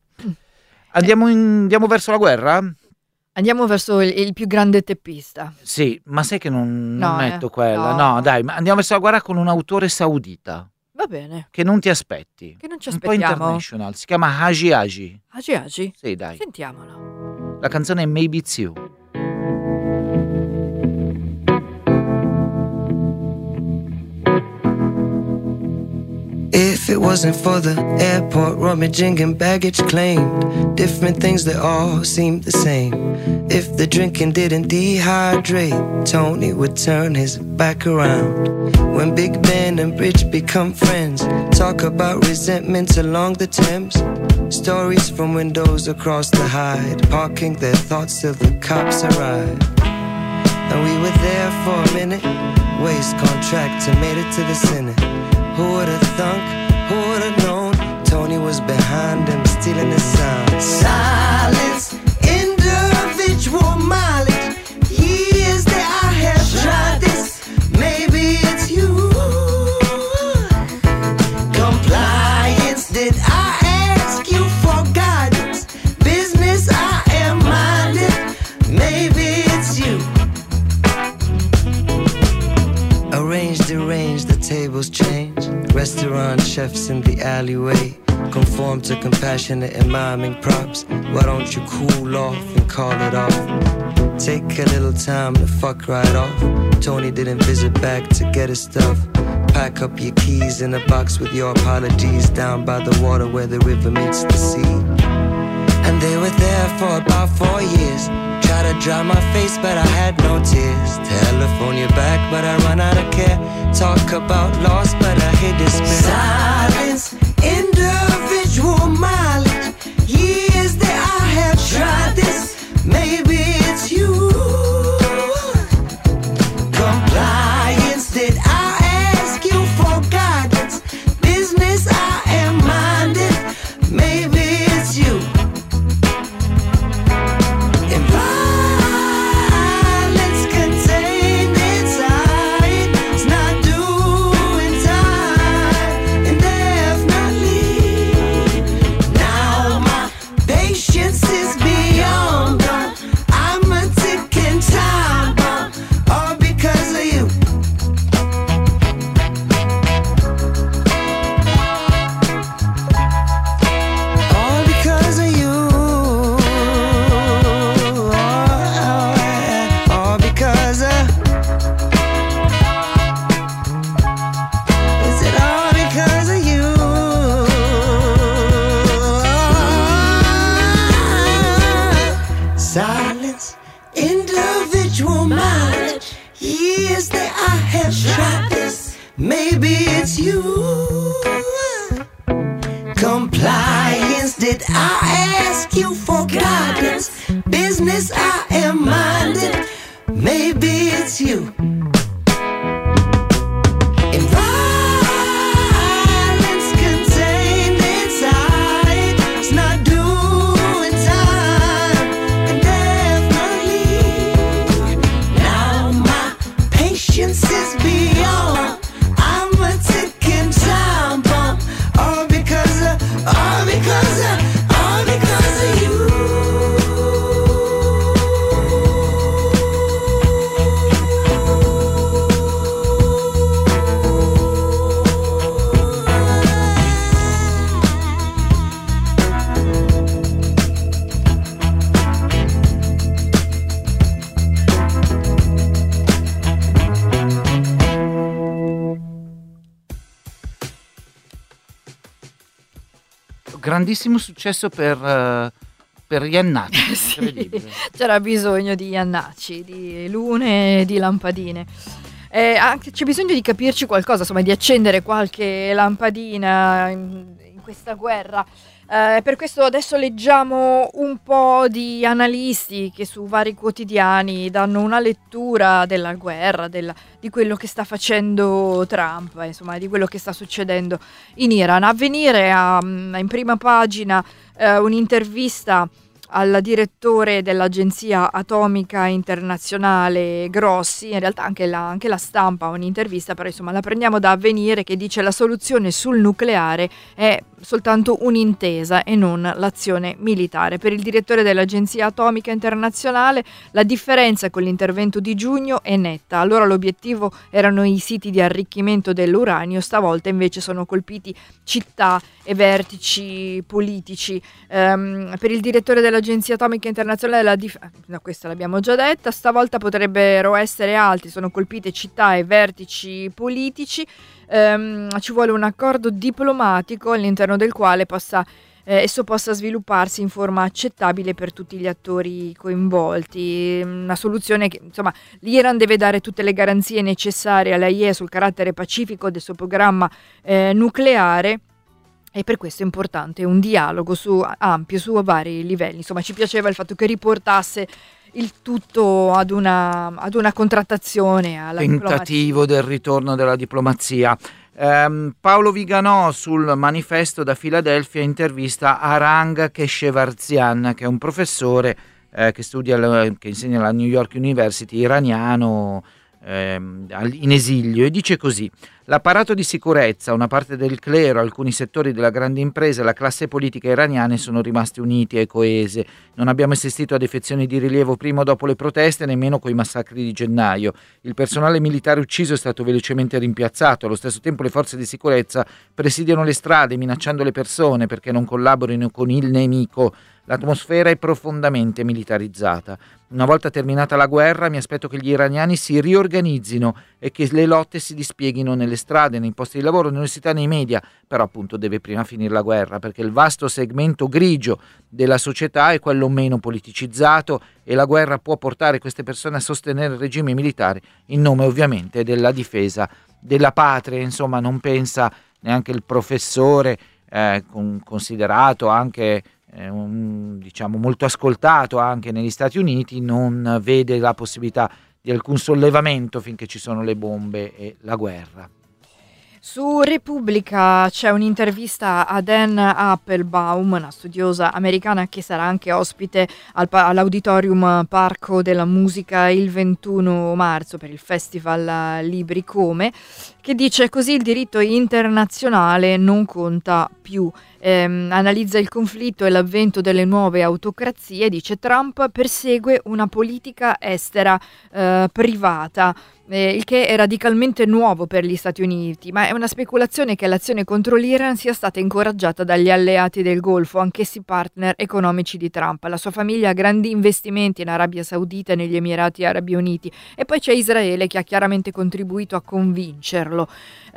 Andiamo verso la guerra? Andiamo verso il più grande teppista. Sì, ma sai che non metto quella. No. No, dai, ma andiamo verso la guerra con un autore saudita. Va bene. Che non ti aspetti. Che non ci un po' aspettiamo. international. Si chiama Haji Haji. Haji Haji? Sì, dai. Sentiamolo. La canzone è Maybe It's You. If it wasn't for the airport rummaging and baggage claimed, different things that all seemed the same. If the drinking didn't dehydrate, Tony would turn his back around. When Big Ben and Bridge become friends, talk about resentments along the Thames. Stories from windows across the Hyde, parking their thoughts till the cops arrive. And we were there for a minute, waste contract and made it to the Senate. Who would've thunk, who would've known, Tony was behind him stealing the sound. Silence, individual mileage, years that I have tried this, maybe it's you. Compliance, did I ask you for guidance? Business, I am minded, maybe it's you. chefs in the alleyway conform to compassionate and miming props. Why don't you cool off and call it off? Take a little time to fuck right off. Tony didn't visit back to get his stuff. Pack up your keys in a box with your apologies down by the water where the river meets the sea. And they were there for about 4 years. Try to dry my face but I had no tears. Telephone you back but I run out of care. Talk about loss but I hit despair. Silence, individual mileage. Years that I have tried this. Maybe it's you. Compliance, did I ask you for guidance? Business, I am minded. Maybe it's you. And violence contained inside. It's not doing time. And definitely now my patience is beyond gone. I'm a ticking time bomb, all because of you. All because of you. All because of. Is it all because of you? Silence, individual mileage. Years that I have tried this. Maybe it's you. Compliance, did I ask you for guidance? Business, I am minded. Maybe it's you. And violence contained inside. It's not doing time. And definitely now my patience is beyond. I'm a ticking time bomb. All because of, all because of, all because of you. Grandissimo successo per Iannacci, Sì, incredibile. c'era bisogno di Iannacci, di lune e di lampadine. Anche c'è bisogno di capirci qualcosa, insomma, di accendere qualche lampadina in questa guerra. Per questo adesso leggiamo un po' di analisti che su vari quotidiani danno una lettura della guerra, di quello che sta facendo Trump, insomma, di quello che sta succedendo in Iran. Avvenire ha in prima pagina un'intervista al direttore dell'Agenzia Atomica Internazionale Grossi. In realtà anche la Stampa ha un'intervista, però insomma la prendiamo da Avvenire, che dice: la soluzione sul nucleare è soltanto un'intesa e non l'azione militare. Per il direttore dell'Agenzia Atomica Internazionale la differenza con l'intervento di giugno è netta. Allora l'obiettivo erano i siti di arricchimento dell'uranio, stavolta invece sono colpiti città e vertici politici. Per il direttore dell'Agenzia Atomica Internazionale questa l'abbiamo già detta, stavolta potrebbero essere altri, sono colpite città e vertici politici. Ci vuole un accordo diplomatico all'interno del quale esso possa svilupparsi in forma accettabile per tutti gli attori coinvolti. Una soluzione che, insomma, l'Iran deve dare tutte le garanzie necessarie all'AIEA sul carattere pacifico del suo programma nucleare, e per questo è importante un dialogo ampio su vari livelli. Insomma, ci piaceva il fatto che riportasse il tutto ad una contrattazione, alla tentativo del ritorno della diplomazia. Paolo Viganò sul Manifesto da Filadelfia intervista Arang Keshevarzian, che è un professore che insegna alla New York University, iraniano, in esilio, e dice così: l'apparato di sicurezza, una parte del clero, alcuni settori della grande impresa e la classe politica iraniane sono rimasti uniti e coese. Non abbiamo assistito a defezioni di rilievo prima o dopo le proteste, nemmeno coi massacri di gennaio. Il personale militare ucciso è stato velocemente rimpiazzato. Allo stesso tempo le forze di sicurezza presidiano le strade minacciando le persone perché non collaborino con il nemico. L'atmosfera è profondamente militarizzata. Una volta terminata la guerra, mi aspetto che gli iraniani si riorganizzino e che le lotte si dispieghino nelle strade, nei posti di lavoro, nelle università, nei media. Però appunto deve prima finire la guerra, perché il vasto segmento grigio della società è quello meno politicizzato, e la guerra può portare queste persone a sostenere il regime militare in nome ovviamente della difesa della patria. Insomma, non pensa neanche il professore considerato anche diciamo molto ascoltato anche negli Stati Uniti, non vede la possibilità di alcun sollevamento finché ci sono le bombe e la guerra. Su Repubblica c'è un'intervista a Dan Applebaum, una studiosa americana che sarà anche ospite all'Auditorium Parco della Musica il 21 marzo per il Festival Libri Come, che dice così: il diritto internazionale non conta più. Analizza il conflitto e l'avvento delle nuove autocrazie. Dice: Trump persegue una politica estera privata, il che è radicalmente nuovo per gli Stati Uniti, ma è una speculazione che l'azione contro l'Iran sia stata incoraggiata dagli alleati del Golfo, anch'essi partner economici di Trump. La sua famiglia ha grandi investimenti in Arabia Saudita e negli Emirati Arabi Uniti, e poi c'è Israele che ha chiaramente contribuito a convincerlo.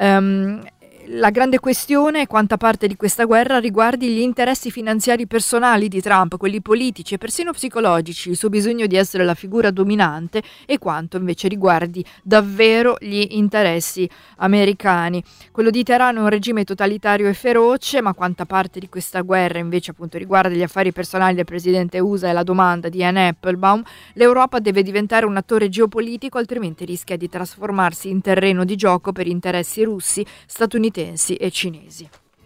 La grande questione è quanta parte di questa guerra riguardi gli interessi finanziari personali di Trump, quelli politici e persino psicologici, il suo bisogno di essere la figura dominante, e quanto invece riguardi davvero gli interessi americani. Quello di Teheran è un regime totalitario e feroce, ma quanta parte di questa guerra invece appunto riguarda gli affari personali del presidente USA è la domanda di Anne Applebaum. L'Europa deve diventare un attore geopolitico, altrimenti rischia di trasformarsi in terreno di gioco per interessi russi, statunitensi e cinesi.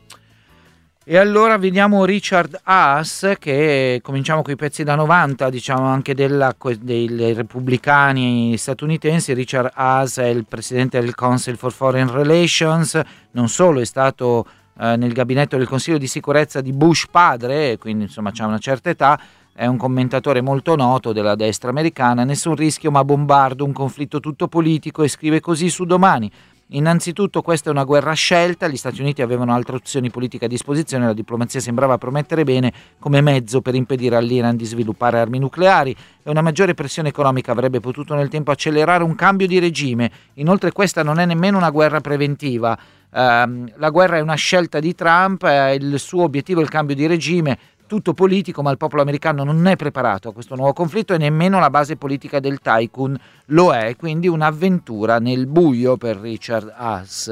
E allora vediamo Richard Haas, che cominciamo con i pezzi da 90, diciamo anche dei repubblicani statunitensi. Richard Haas è il presidente del Council for Foreign Relations, non solo è stato nel gabinetto del Consiglio di sicurezza di Bush padre, quindi insomma c'ha una certa età, è un commentatore molto noto della destra americana. Nessun rischio ma bombardo, un conflitto tutto politico, e scrive così su Domani: innanzitutto questa è una guerra scelta, gli Stati Uniti avevano altre opzioni politiche a disposizione, la diplomazia sembrava promettere bene come mezzo per impedire all'Iran di sviluppare armi nucleari, e una maggiore pressione economica avrebbe potuto nel tempo accelerare un cambio di regime. Inoltre questa non è nemmeno una guerra preventiva, la guerra è una scelta di Trump, il suo obiettivo è il cambio di regime, tutto politico, ma il popolo americano non è preparato a questo nuovo conflitto e nemmeno la base politica del tycoon lo è, quindi un'avventura nel buio per Richard Haas.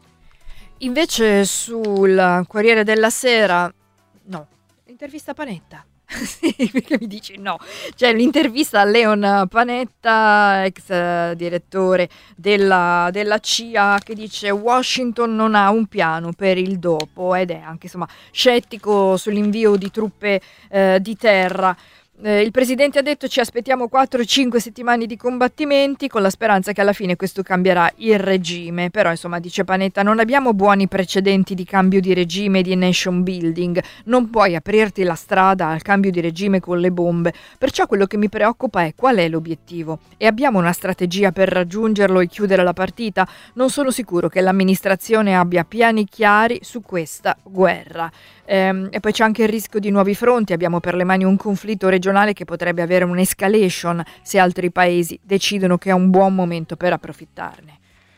Invece sul Corriere della Sera, no, intervista Panetta. Sì, perché mi dici no? C'è l'intervista a Leon Panetta, ex direttore della CIA, che dice: Washington non ha un piano per il dopo, ed è anche insomma scettico sull'invio di truppe di terra. Il presidente ha detto: ci aspettiamo 4-5 settimane di combattimenti, con la speranza che alla fine questo cambierà il regime. Però insomma, dice Panetta, non abbiamo buoni precedenti di cambio di regime e di nation building, non puoi aprirti la strada al cambio di regime con le bombe. Perciò quello che mi preoccupa è: qual è l'obiettivo? E abbiamo una strategia per raggiungerlo e chiudere la partita? Non sono sicuro che l'amministrazione abbia piani chiari su questa guerra. E poi c'è anche il rischio di nuovi fronti. Abbiamo per le mani un conflitto regionale che potrebbe avere un'escalation se altri paesi decidono che è un buon momento per approfittarne.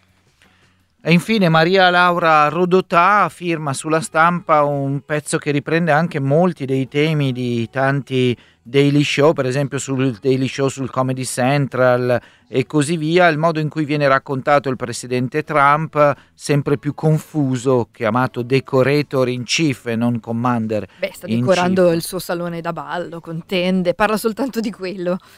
E infine Maria Laura Rodotà firma sulla Stampa un pezzo che riprende anche molti dei temi di tanti daily show, per esempio sul Daily Show, sul Comedy Central e così via, il modo in cui viene raccontato il presidente Trump, sempre più confuso, chiamato decorator in chief e non commander. Sta decorando il suo salone da ballo con tende, parla soltanto di quello.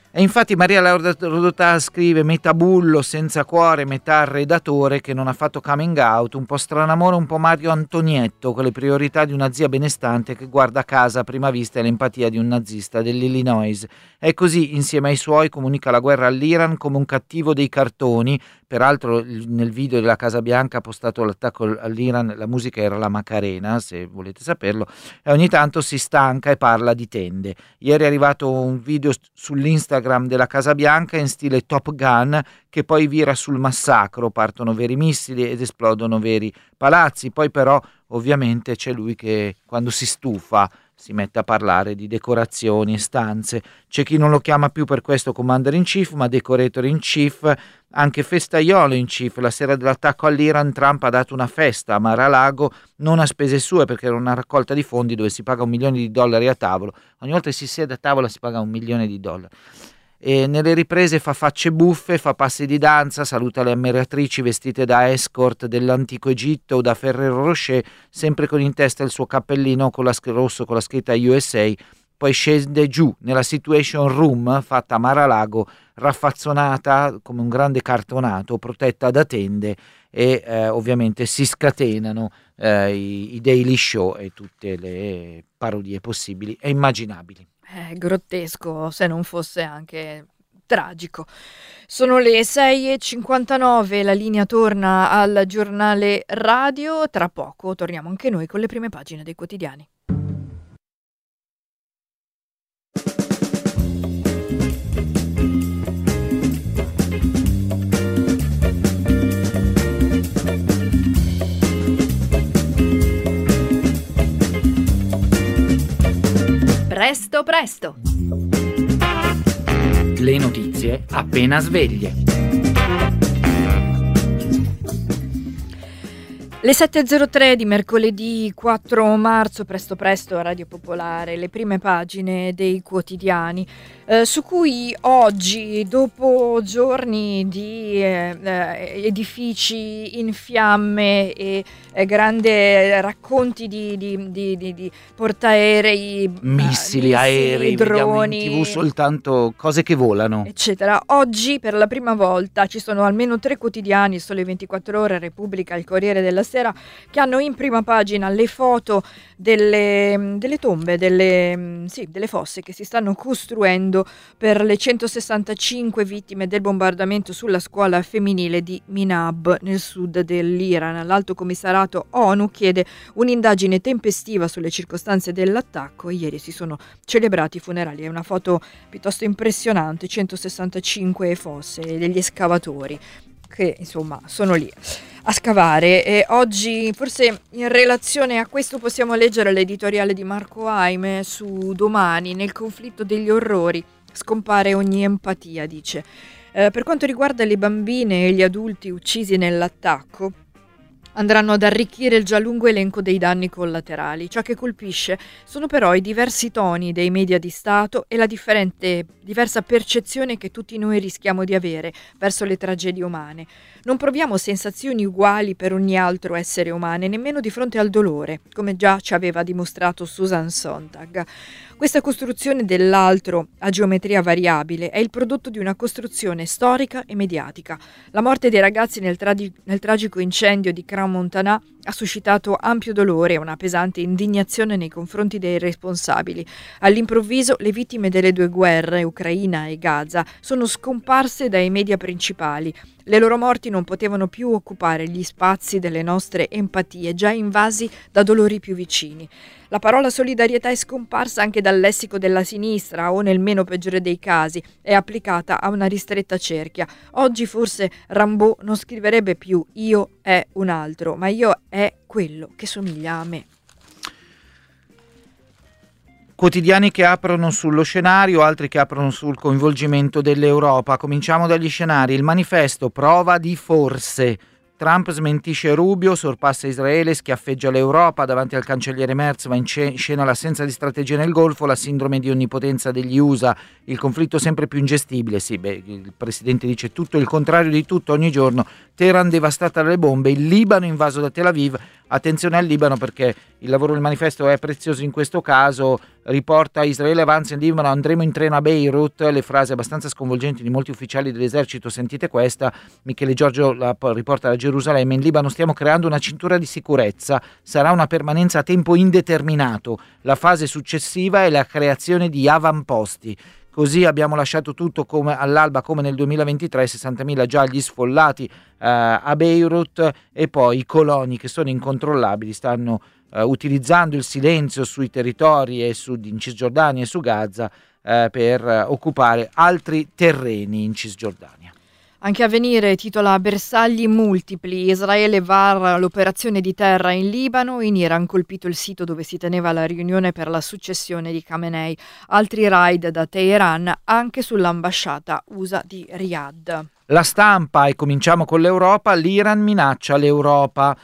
E infatti Maria Laura Rodotà scrive: metà bullo senza cuore, metà redatore che non ha fatto coming out, un po' stranamore, un po' Mario Antonietto, con le priorità di una zia benestante che guarda a casa a prima vista e l'empatia di un nazista dell'Illinois. E così, insieme ai suoi, comunica la guerra all'Iran come un cattivo dei cartoni. Peraltro nel video della Casa Bianca ha postato l'attacco all'Iran, la musica era la Macarena, se volete saperlo, e ogni tanto si stanca e parla di tende. Ieri è arrivato un video sull'Instagram della Casa Bianca in stile Top Gun, che poi vira sul massacro, partono veri missili ed esplodono veri palazzi. Poi però ovviamente c'è lui che quando si stufa si mette a parlare di decorazioni e stanze. C'è chi non lo chiama più per questo Commander in Chief, ma Decorator in Chief, anche festaiolo in chief. La sera dell'attacco all'Iran Trump ha dato una festa a Mar-a-Lago, non a spese sue, perché era una raccolta di fondi dove si paga $1 milione a tavolo. Ogni volta che si siede a tavola si paga $1 milione. E nelle riprese fa facce buffe, fa passi di danza, saluta le ammiratrici vestite da escort dell'antico Egitto o da Ferrero Rocher, sempre con in testa il suo cappellino rosso con la scritta USA. Poi scende giù nella Situation Room fatta a Mar-a-Lago, raffazzonata come un grande cartonato, protetta da tende, e ovviamente si scatenano i daily show e tutte le parodie possibili e immaginabili. Grottesco, se non fosse anche tragico. Sono le 6:59, la linea torna al giornale radio. Tra poco torniamo anche noi con le prime pagine dei quotidiani. Presto presto. Le notizie appena sveglie. Le 7.03 di mercoledì 4 marzo, presto presto a Radio Popolare, le prime pagine dei quotidiani, su cui oggi, dopo giorni di edifici in fiamme e grandi racconti di portaerei, missili, aerei, droni, vediamo in TV soltanto cose che volano, eccetera. Oggi per la prima volta ci sono almeno 3 quotidiani, il Sole 24 Ore, Repubblica, il Corriere della Sera, che hanno in prima pagina le foto delle tombe, delle fosse che si stanno costruendo per le 165 vittime del bombardamento sulla scuola femminile di Minab nel sud dell'Iran. L'Alto Commissariato ONU chiede un'indagine tempestiva sulle circostanze dell'attacco e ieri si sono celebrati i funerali. È una foto piuttosto impressionante, 165 fosse degli escavatori che insomma sono lì a scavare. E oggi forse in relazione a questo possiamo leggere l'editoriale di Marco Haime su Domani. Nel conflitto degli orrori scompare ogni empatia, dice. Per quanto riguarda le bambine e gli adulti uccisi nell'attacco, andranno ad arricchire il già lungo elenco dei danni collaterali. Ciò che colpisce sono però i diversi toni dei media di Stato e la diversa percezione che tutti noi rischiamo di avere verso le tragedie umane. Non proviamo sensazioni uguali per ogni altro essere umano, nemmeno di fronte al dolore, come già ci aveva dimostrato Susan Sontag. Questa costruzione dell'altro a geometria variabile è il prodotto di una costruzione storica e mediatica. La morte dei ragazzi nel tragico incendio di Crans-Montana ha suscitato ampio dolore e una pesante indignazione nei confronti dei responsabili. All'improvviso le vittime delle 2 guerre, Ucraina e Gaza, sono scomparse dai media principali. Le loro morti non potevano più occupare gli spazi delle nostre empatie, già invasi da dolori più vicini. La parola solidarietà è scomparsa anche dal lessico della sinistra o, nel meno peggiore dei casi, è applicata a una ristretta cerchia. Oggi forse Rimbaud non scriverebbe più "io è un altro", ma "io è quello che somiglia a me". Quotidiani che aprono sullo scenario, altri che aprono sul coinvolgimento dell'Europa. Cominciamo dagli scenari. Il Manifesto, prova di forse. Trump smentisce Rubio, sorpassa Israele, schiaffeggia l'Europa, davanti al cancelliere Merz va in scena l'assenza di strategia nel Golfo, la sindrome di onnipotenza degli USA, il conflitto sempre più ingestibile. Il presidente dice tutto il contrario di tutto ogni giorno. Teheran devastata dalle bombe, il Libano invaso da Tel Aviv, attenzione al Libano, perché il lavoro del manifesto è prezioso in questo caso. Riporta: Israele avanza in Libano, andremo in treno a Beirut. Le frasi abbastanza sconvolgenti di molti ufficiali dell'esercito, sentite questa. Michele Giorgio riporta da Gerusalemme: in Libano stiamo creando una cintura di sicurezza, sarà una permanenza a tempo indeterminato, la fase successiva è la creazione di avamposti. Così abbiamo lasciato tutto come all'alba, come nel 2023, 60.000 già gli sfollati a Beirut, e poi i coloni che sono incontrollabili stanno utilizzando il silenzio sui territori e in Cisgiordania e su Gaza per occupare altri terreni in Cisgiordania. Anche Avvenire titola: bersagli multipli, Israele varra l'operazione di terra in Libano, in Iran colpito il sito dove si teneva la riunione per la successione di Khamenei, altri raid da Teheran anche sull'ambasciata USA di Riyadh. La Stampa, e cominciamo con l'Europa: l'Iran minaccia l'Europa.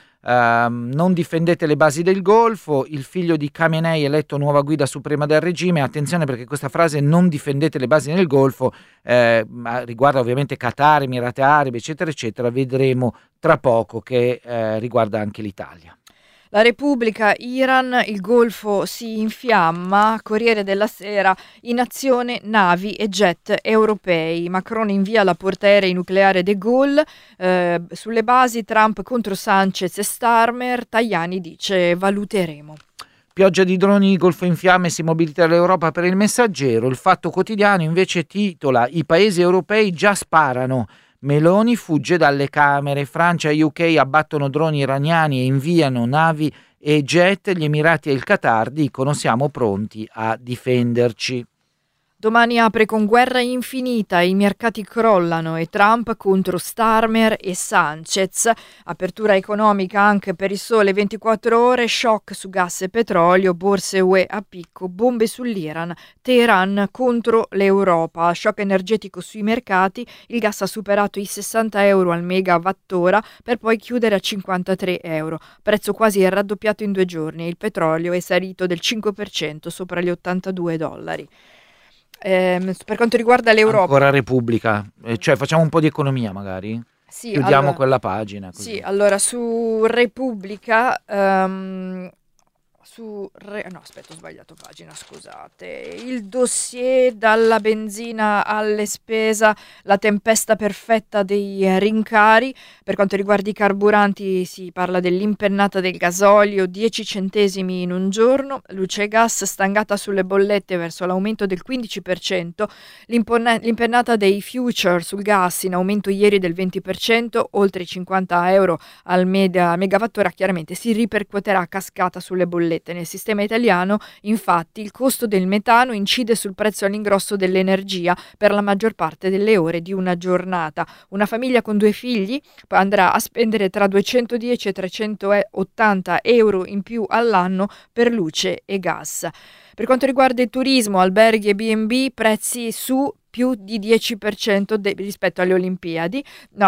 Non difendete le basi del Golfo, il figlio di Khamenei eletto nuova guida suprema del regime. Attenzione, perché questa frase "non difendete le basi del Golfo" riguarda ovviamente Qatar, Emirati Arabi, eccetera eccetera. Vedremo tra poco che riguarda anche l'Italia. La Repubblica: Iran, il Golfo si infiamma. Corriere della Sera: in azione navi e jet europei. Macron invia la portaerei nucleare De Gaulle. Sulle basi Trump contro Sanchez e Starmer. Tajani dice: valuteremo. Pioggia di droni, Golfo in fiamme, si mobilita l'Europa per il Messaggero. Il Fatto Quotidiano invece titola: i paesi europei già sparano. Meloni fugge dalle Camere, Francia e UK abbattono droni iraniani e inviano navi e jet, gli Emirati e il Qatar dicono siamo pronti a difenderci. Domani apre con guerra infinita, i mercati crollano e Trump contro Starmer e Sanchez. Apertura economica anche per il Sole 24 Ore, shock su gas e petrolio, borse UE a picco, bombe sull'Iran, Teheran contro l'Europa, shock energetico sui mercati, il gas ha superato i 60 euro al megawattora per poi chiudere a 53 euro, prezzo quasi raddoppiato in 2 giorni, il petrolio è salito del 5% sopra gli $82. Per quanto riguarda l'Europa, ancora Repubblica, cioè facciamo un po' di economia magari? Sì, chiudiamo allora, quella pagina così. Sì, allora su Repubblica no, aspetta, ho sbagliato pagina, scusate. Il dossier dalla benzina alle spesa, la tempesta perfetta dei rincari. Per quanto riguarda i carburanti si parla dell'impennata del gasolio, 10 centesimi in un giorno, luce e gas stangata sulle bollette verso l'aumento del 15%, l'impennata dei future sul gas in aumento ieri del 20%, oltre i 50 euro al megawattora, chiaramente si ripercuoterà a cascata sulle bollette. Nel sistema italiano, infatti, il costo del metano incide sul prezzo all'ingrosso dell'energia per la maggior parte delle ore di una giornata. Una famiglia con 2 figli andrà a spendere tra 210 e 380 euro in più all'anno per luce e gas. Per quanto riguarda il turismo, alberghi e B&B, prezzi su più di 10% rispetto alle Olimpiadi,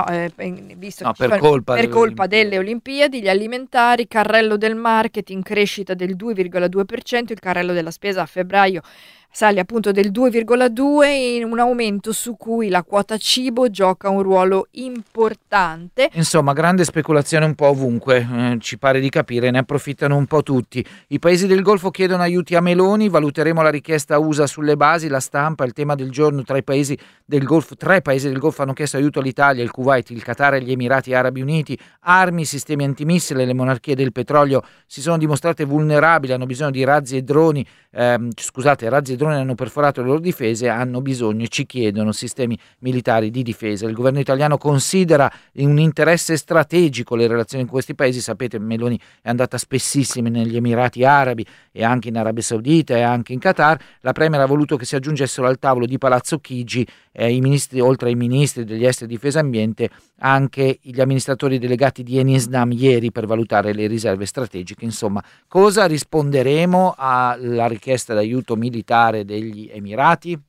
per colpa delle Olimpiadi. Gli alimentari, carrello del marketing, crescita del 2,2%, il carrello della spesa a febbraio sale appunto del 2,2%, in un aumento su cui la quota cibo gioca un ruolo importante. Insomma, grande speculazione un po' ovunque, ci pare di capire, ne approfittano un po' tutti. I paesi del Golfo chiedono aiuti a Meloni, valuteremo la richiesta USA sulle basi. La Stampa, il tema del giorno: tra i paesi del Golfo, 3 paesi del Golfo hanno chiesto aiuto all'Italia, il Kuwait, il Qatar e gli Emirati Arabi Uniti. Armi, sistemi antimissile, le monarchie del petrolio si sono dimostrate vulnerabili, hanno bisogno di razzi e droni, razzi e droni hanno perforato le loro difese, hanno bisogno e ci chiedono sistemi militari di difesa. Il governo italiano considera un interesse strategico le relazioni con questi paesi. Sapete, Meloni è andata spessissimo negli Emirati Arabi e anche in Arabia Saudita e anche in Qatar. La Premier ha voluto che si aggiungessero al tavolo di Palazzo Chigi i ministri, oltre ai ministri degli esteri, difesa e ambiente, anche gli amministratori delegati di Enisdam ieri per valutare le riserve strategiche. Insomma, cosa risponderemo alla richiesta d'aiuto militare degli Emirati?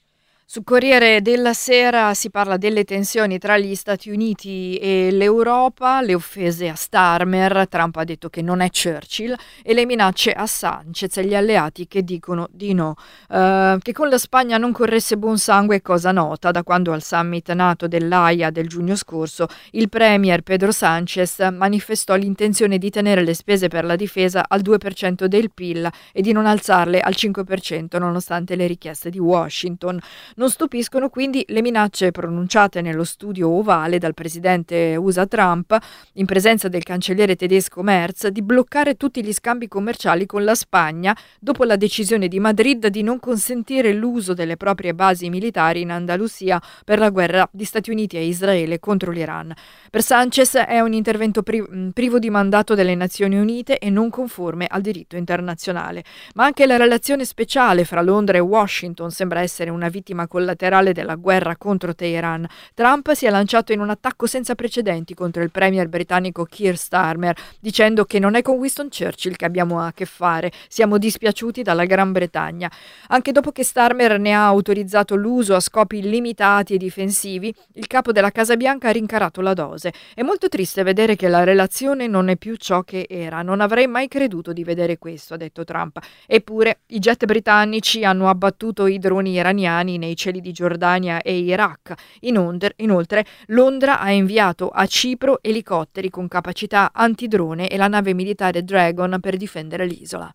Su Corriere della Sera si parla delle tensioni tra gli Stati Uniti e l'Europa, le offese a Starmer, Trump ha detto che non è Churchill, e le minacce a Sanchez e gli alleati che dicono di no. Che con la Spagna non corresse buon sangue è cosa nota, da quando al summit NATO dell'Aia del giugno scorso il premier Pedro Sánchez manifestò l'intenzione di tenere le spese per la difesa al 2% del PIL e di non alzarle al 5% nonostante le richieste di Washington. Non stupiscono quindi le minacce pronunciate nello studio ovale dal presidente USA Trump, in presenza del cancelliere tedesco Merz, di bloccare tutti gli scambi commerciali con la Spagna dopo la decisione di Madrid di non consentire l'uso delle proprie basi militari in Andalusia per la guerra di Stati Uniti e Israele contro l'Iran. Per Sánchez è un intervento privo di mandato delle Nazioni Unite e non conforme al diritto internazionale. Ma anche la relazione speciale fra Londra e Washington sembra essere una vittima collaterale della guerra contro Teheran. Trump si è lanciato in un attacco senza precedenti contro il premier britannico Keir Starmer, dicendo che non è con Winston Churchill che abbiamo a che fare, siamo dispiaciuti dalla Gran Bretagna. Anche dopo che Starmer ne ha autorizzato l'uso a scopi limitati e difensivi, il capo della Casa Bianca ha rincarato la dose. È molto triste vedere che la relazione non è più ciò che era. Non avrei mai creduto di vedere questo, ha detto Trump. Eppure i jet britannici hanno abbattuto i droni iraniani nei cieli di Giordania e Iraq. Inoltre, Londra ha inviato a Cipro elicotteri con capacità antidrone e la nave militare Dragon per difendere l'isola.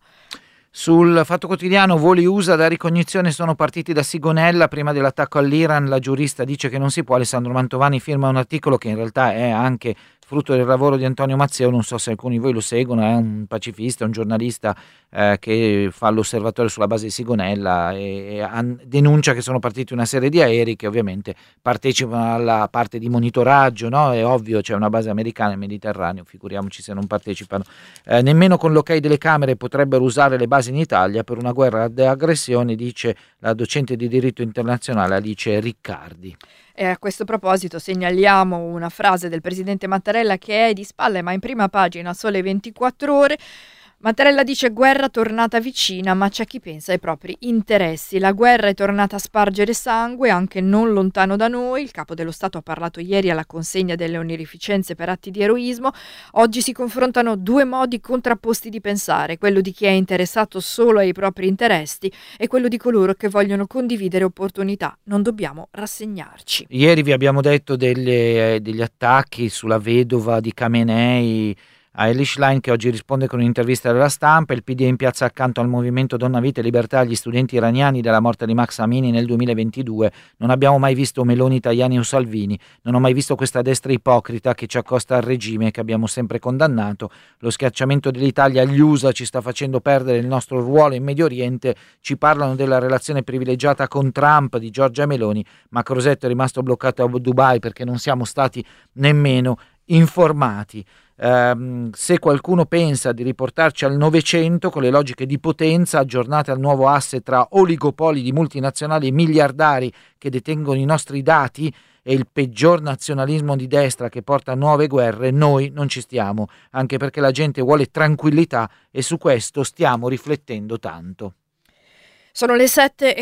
Sul Fatto Quotidiano, voli USA da ricognizione sono partiti da Sigonella prima dell'attacco all'Iran. La giurista dice che non si può. Alessandro Mantovani firma un articolo che in realtà è anche frutto del lavoro di Antonio Mazzeo, non so se alcuni di voi lo seguono, è un pacifista, un giornalista che fa l'osservatorio sulla base di Sigonella e denuncia che sono partiti una serie di aerei che ovviamente partecipano alla parte di monitoraggio, no? È ovvio, c'è una base americana nel Mediterraneo, figuriamoci se non partecipano. Nemmeno con l'ok delle Camere potrebbero usare le basi in Italia per una guerra di aggressione, dice la docente di diritto internazionale Alice Riccardi. E a questo proposito segnaliamo una frase del presidente Mattarella che è di spalle ma in prima pagina Sole 24 Ore. Mattarella dice: guerra tornata vicina, ma c'è chi pensa ai propri interessi. La guerra è tornata a spargere sangue anche non lontano da noi. Il capo dello Stato ha parlato ieri alla consegna delle onorificenze per atti di eroismo. Oggi si confrontano due modi contrapposti di pensare, quello di chi è interessato solo ai propri interessi e quello di coloro che vogliono condividere opportunità. Non dobbiamo rassegnarci. Ieri vi abbiamo detto degli attacchi sulla vedova di Khamenei a Elish Line, che oggi risponde con un'intervista della Stampa. Il PD è in piazza accanto al movimento Donna Vita e Libertà agli studenti iraniani della morte di Mahsa Amini nel 2022. Non abbiamo mai visto Meloni, Tajani o Salvini. Non ho mai visto questa destra ipocrita che ci accosta al regime che abbiamo sempre condannato. Lo schiacciamento dell'Italia agli USA ci sta facendo perdere il nostro ruolo in Medio Oriente. Ci parlano della relazione privilegiata con Trump di Giorgia Meloni, ma Crosetto è rimasto bloccato a Dubai perché non siamo stati nemmeno informati. Se qualcuno pensa di riportarci al Novecento con le logiche di potenza aggiornate al nuovo asse tra oligopoli di multinazionali e miliardari che detengono i nostri dati e il peggior nazionalismo di destra che porta a nuove guerre, noi non ci stiamo, anche perché la gente vuole tranquillità e su questo stiamo riflettendo tanto. Sono le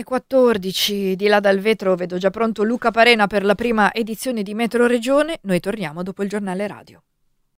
7:14, di là dal vetro vedo già pronto Luca Parena per la prima edizione di Metro Regione. Noi torniamo dopo il giornale radio.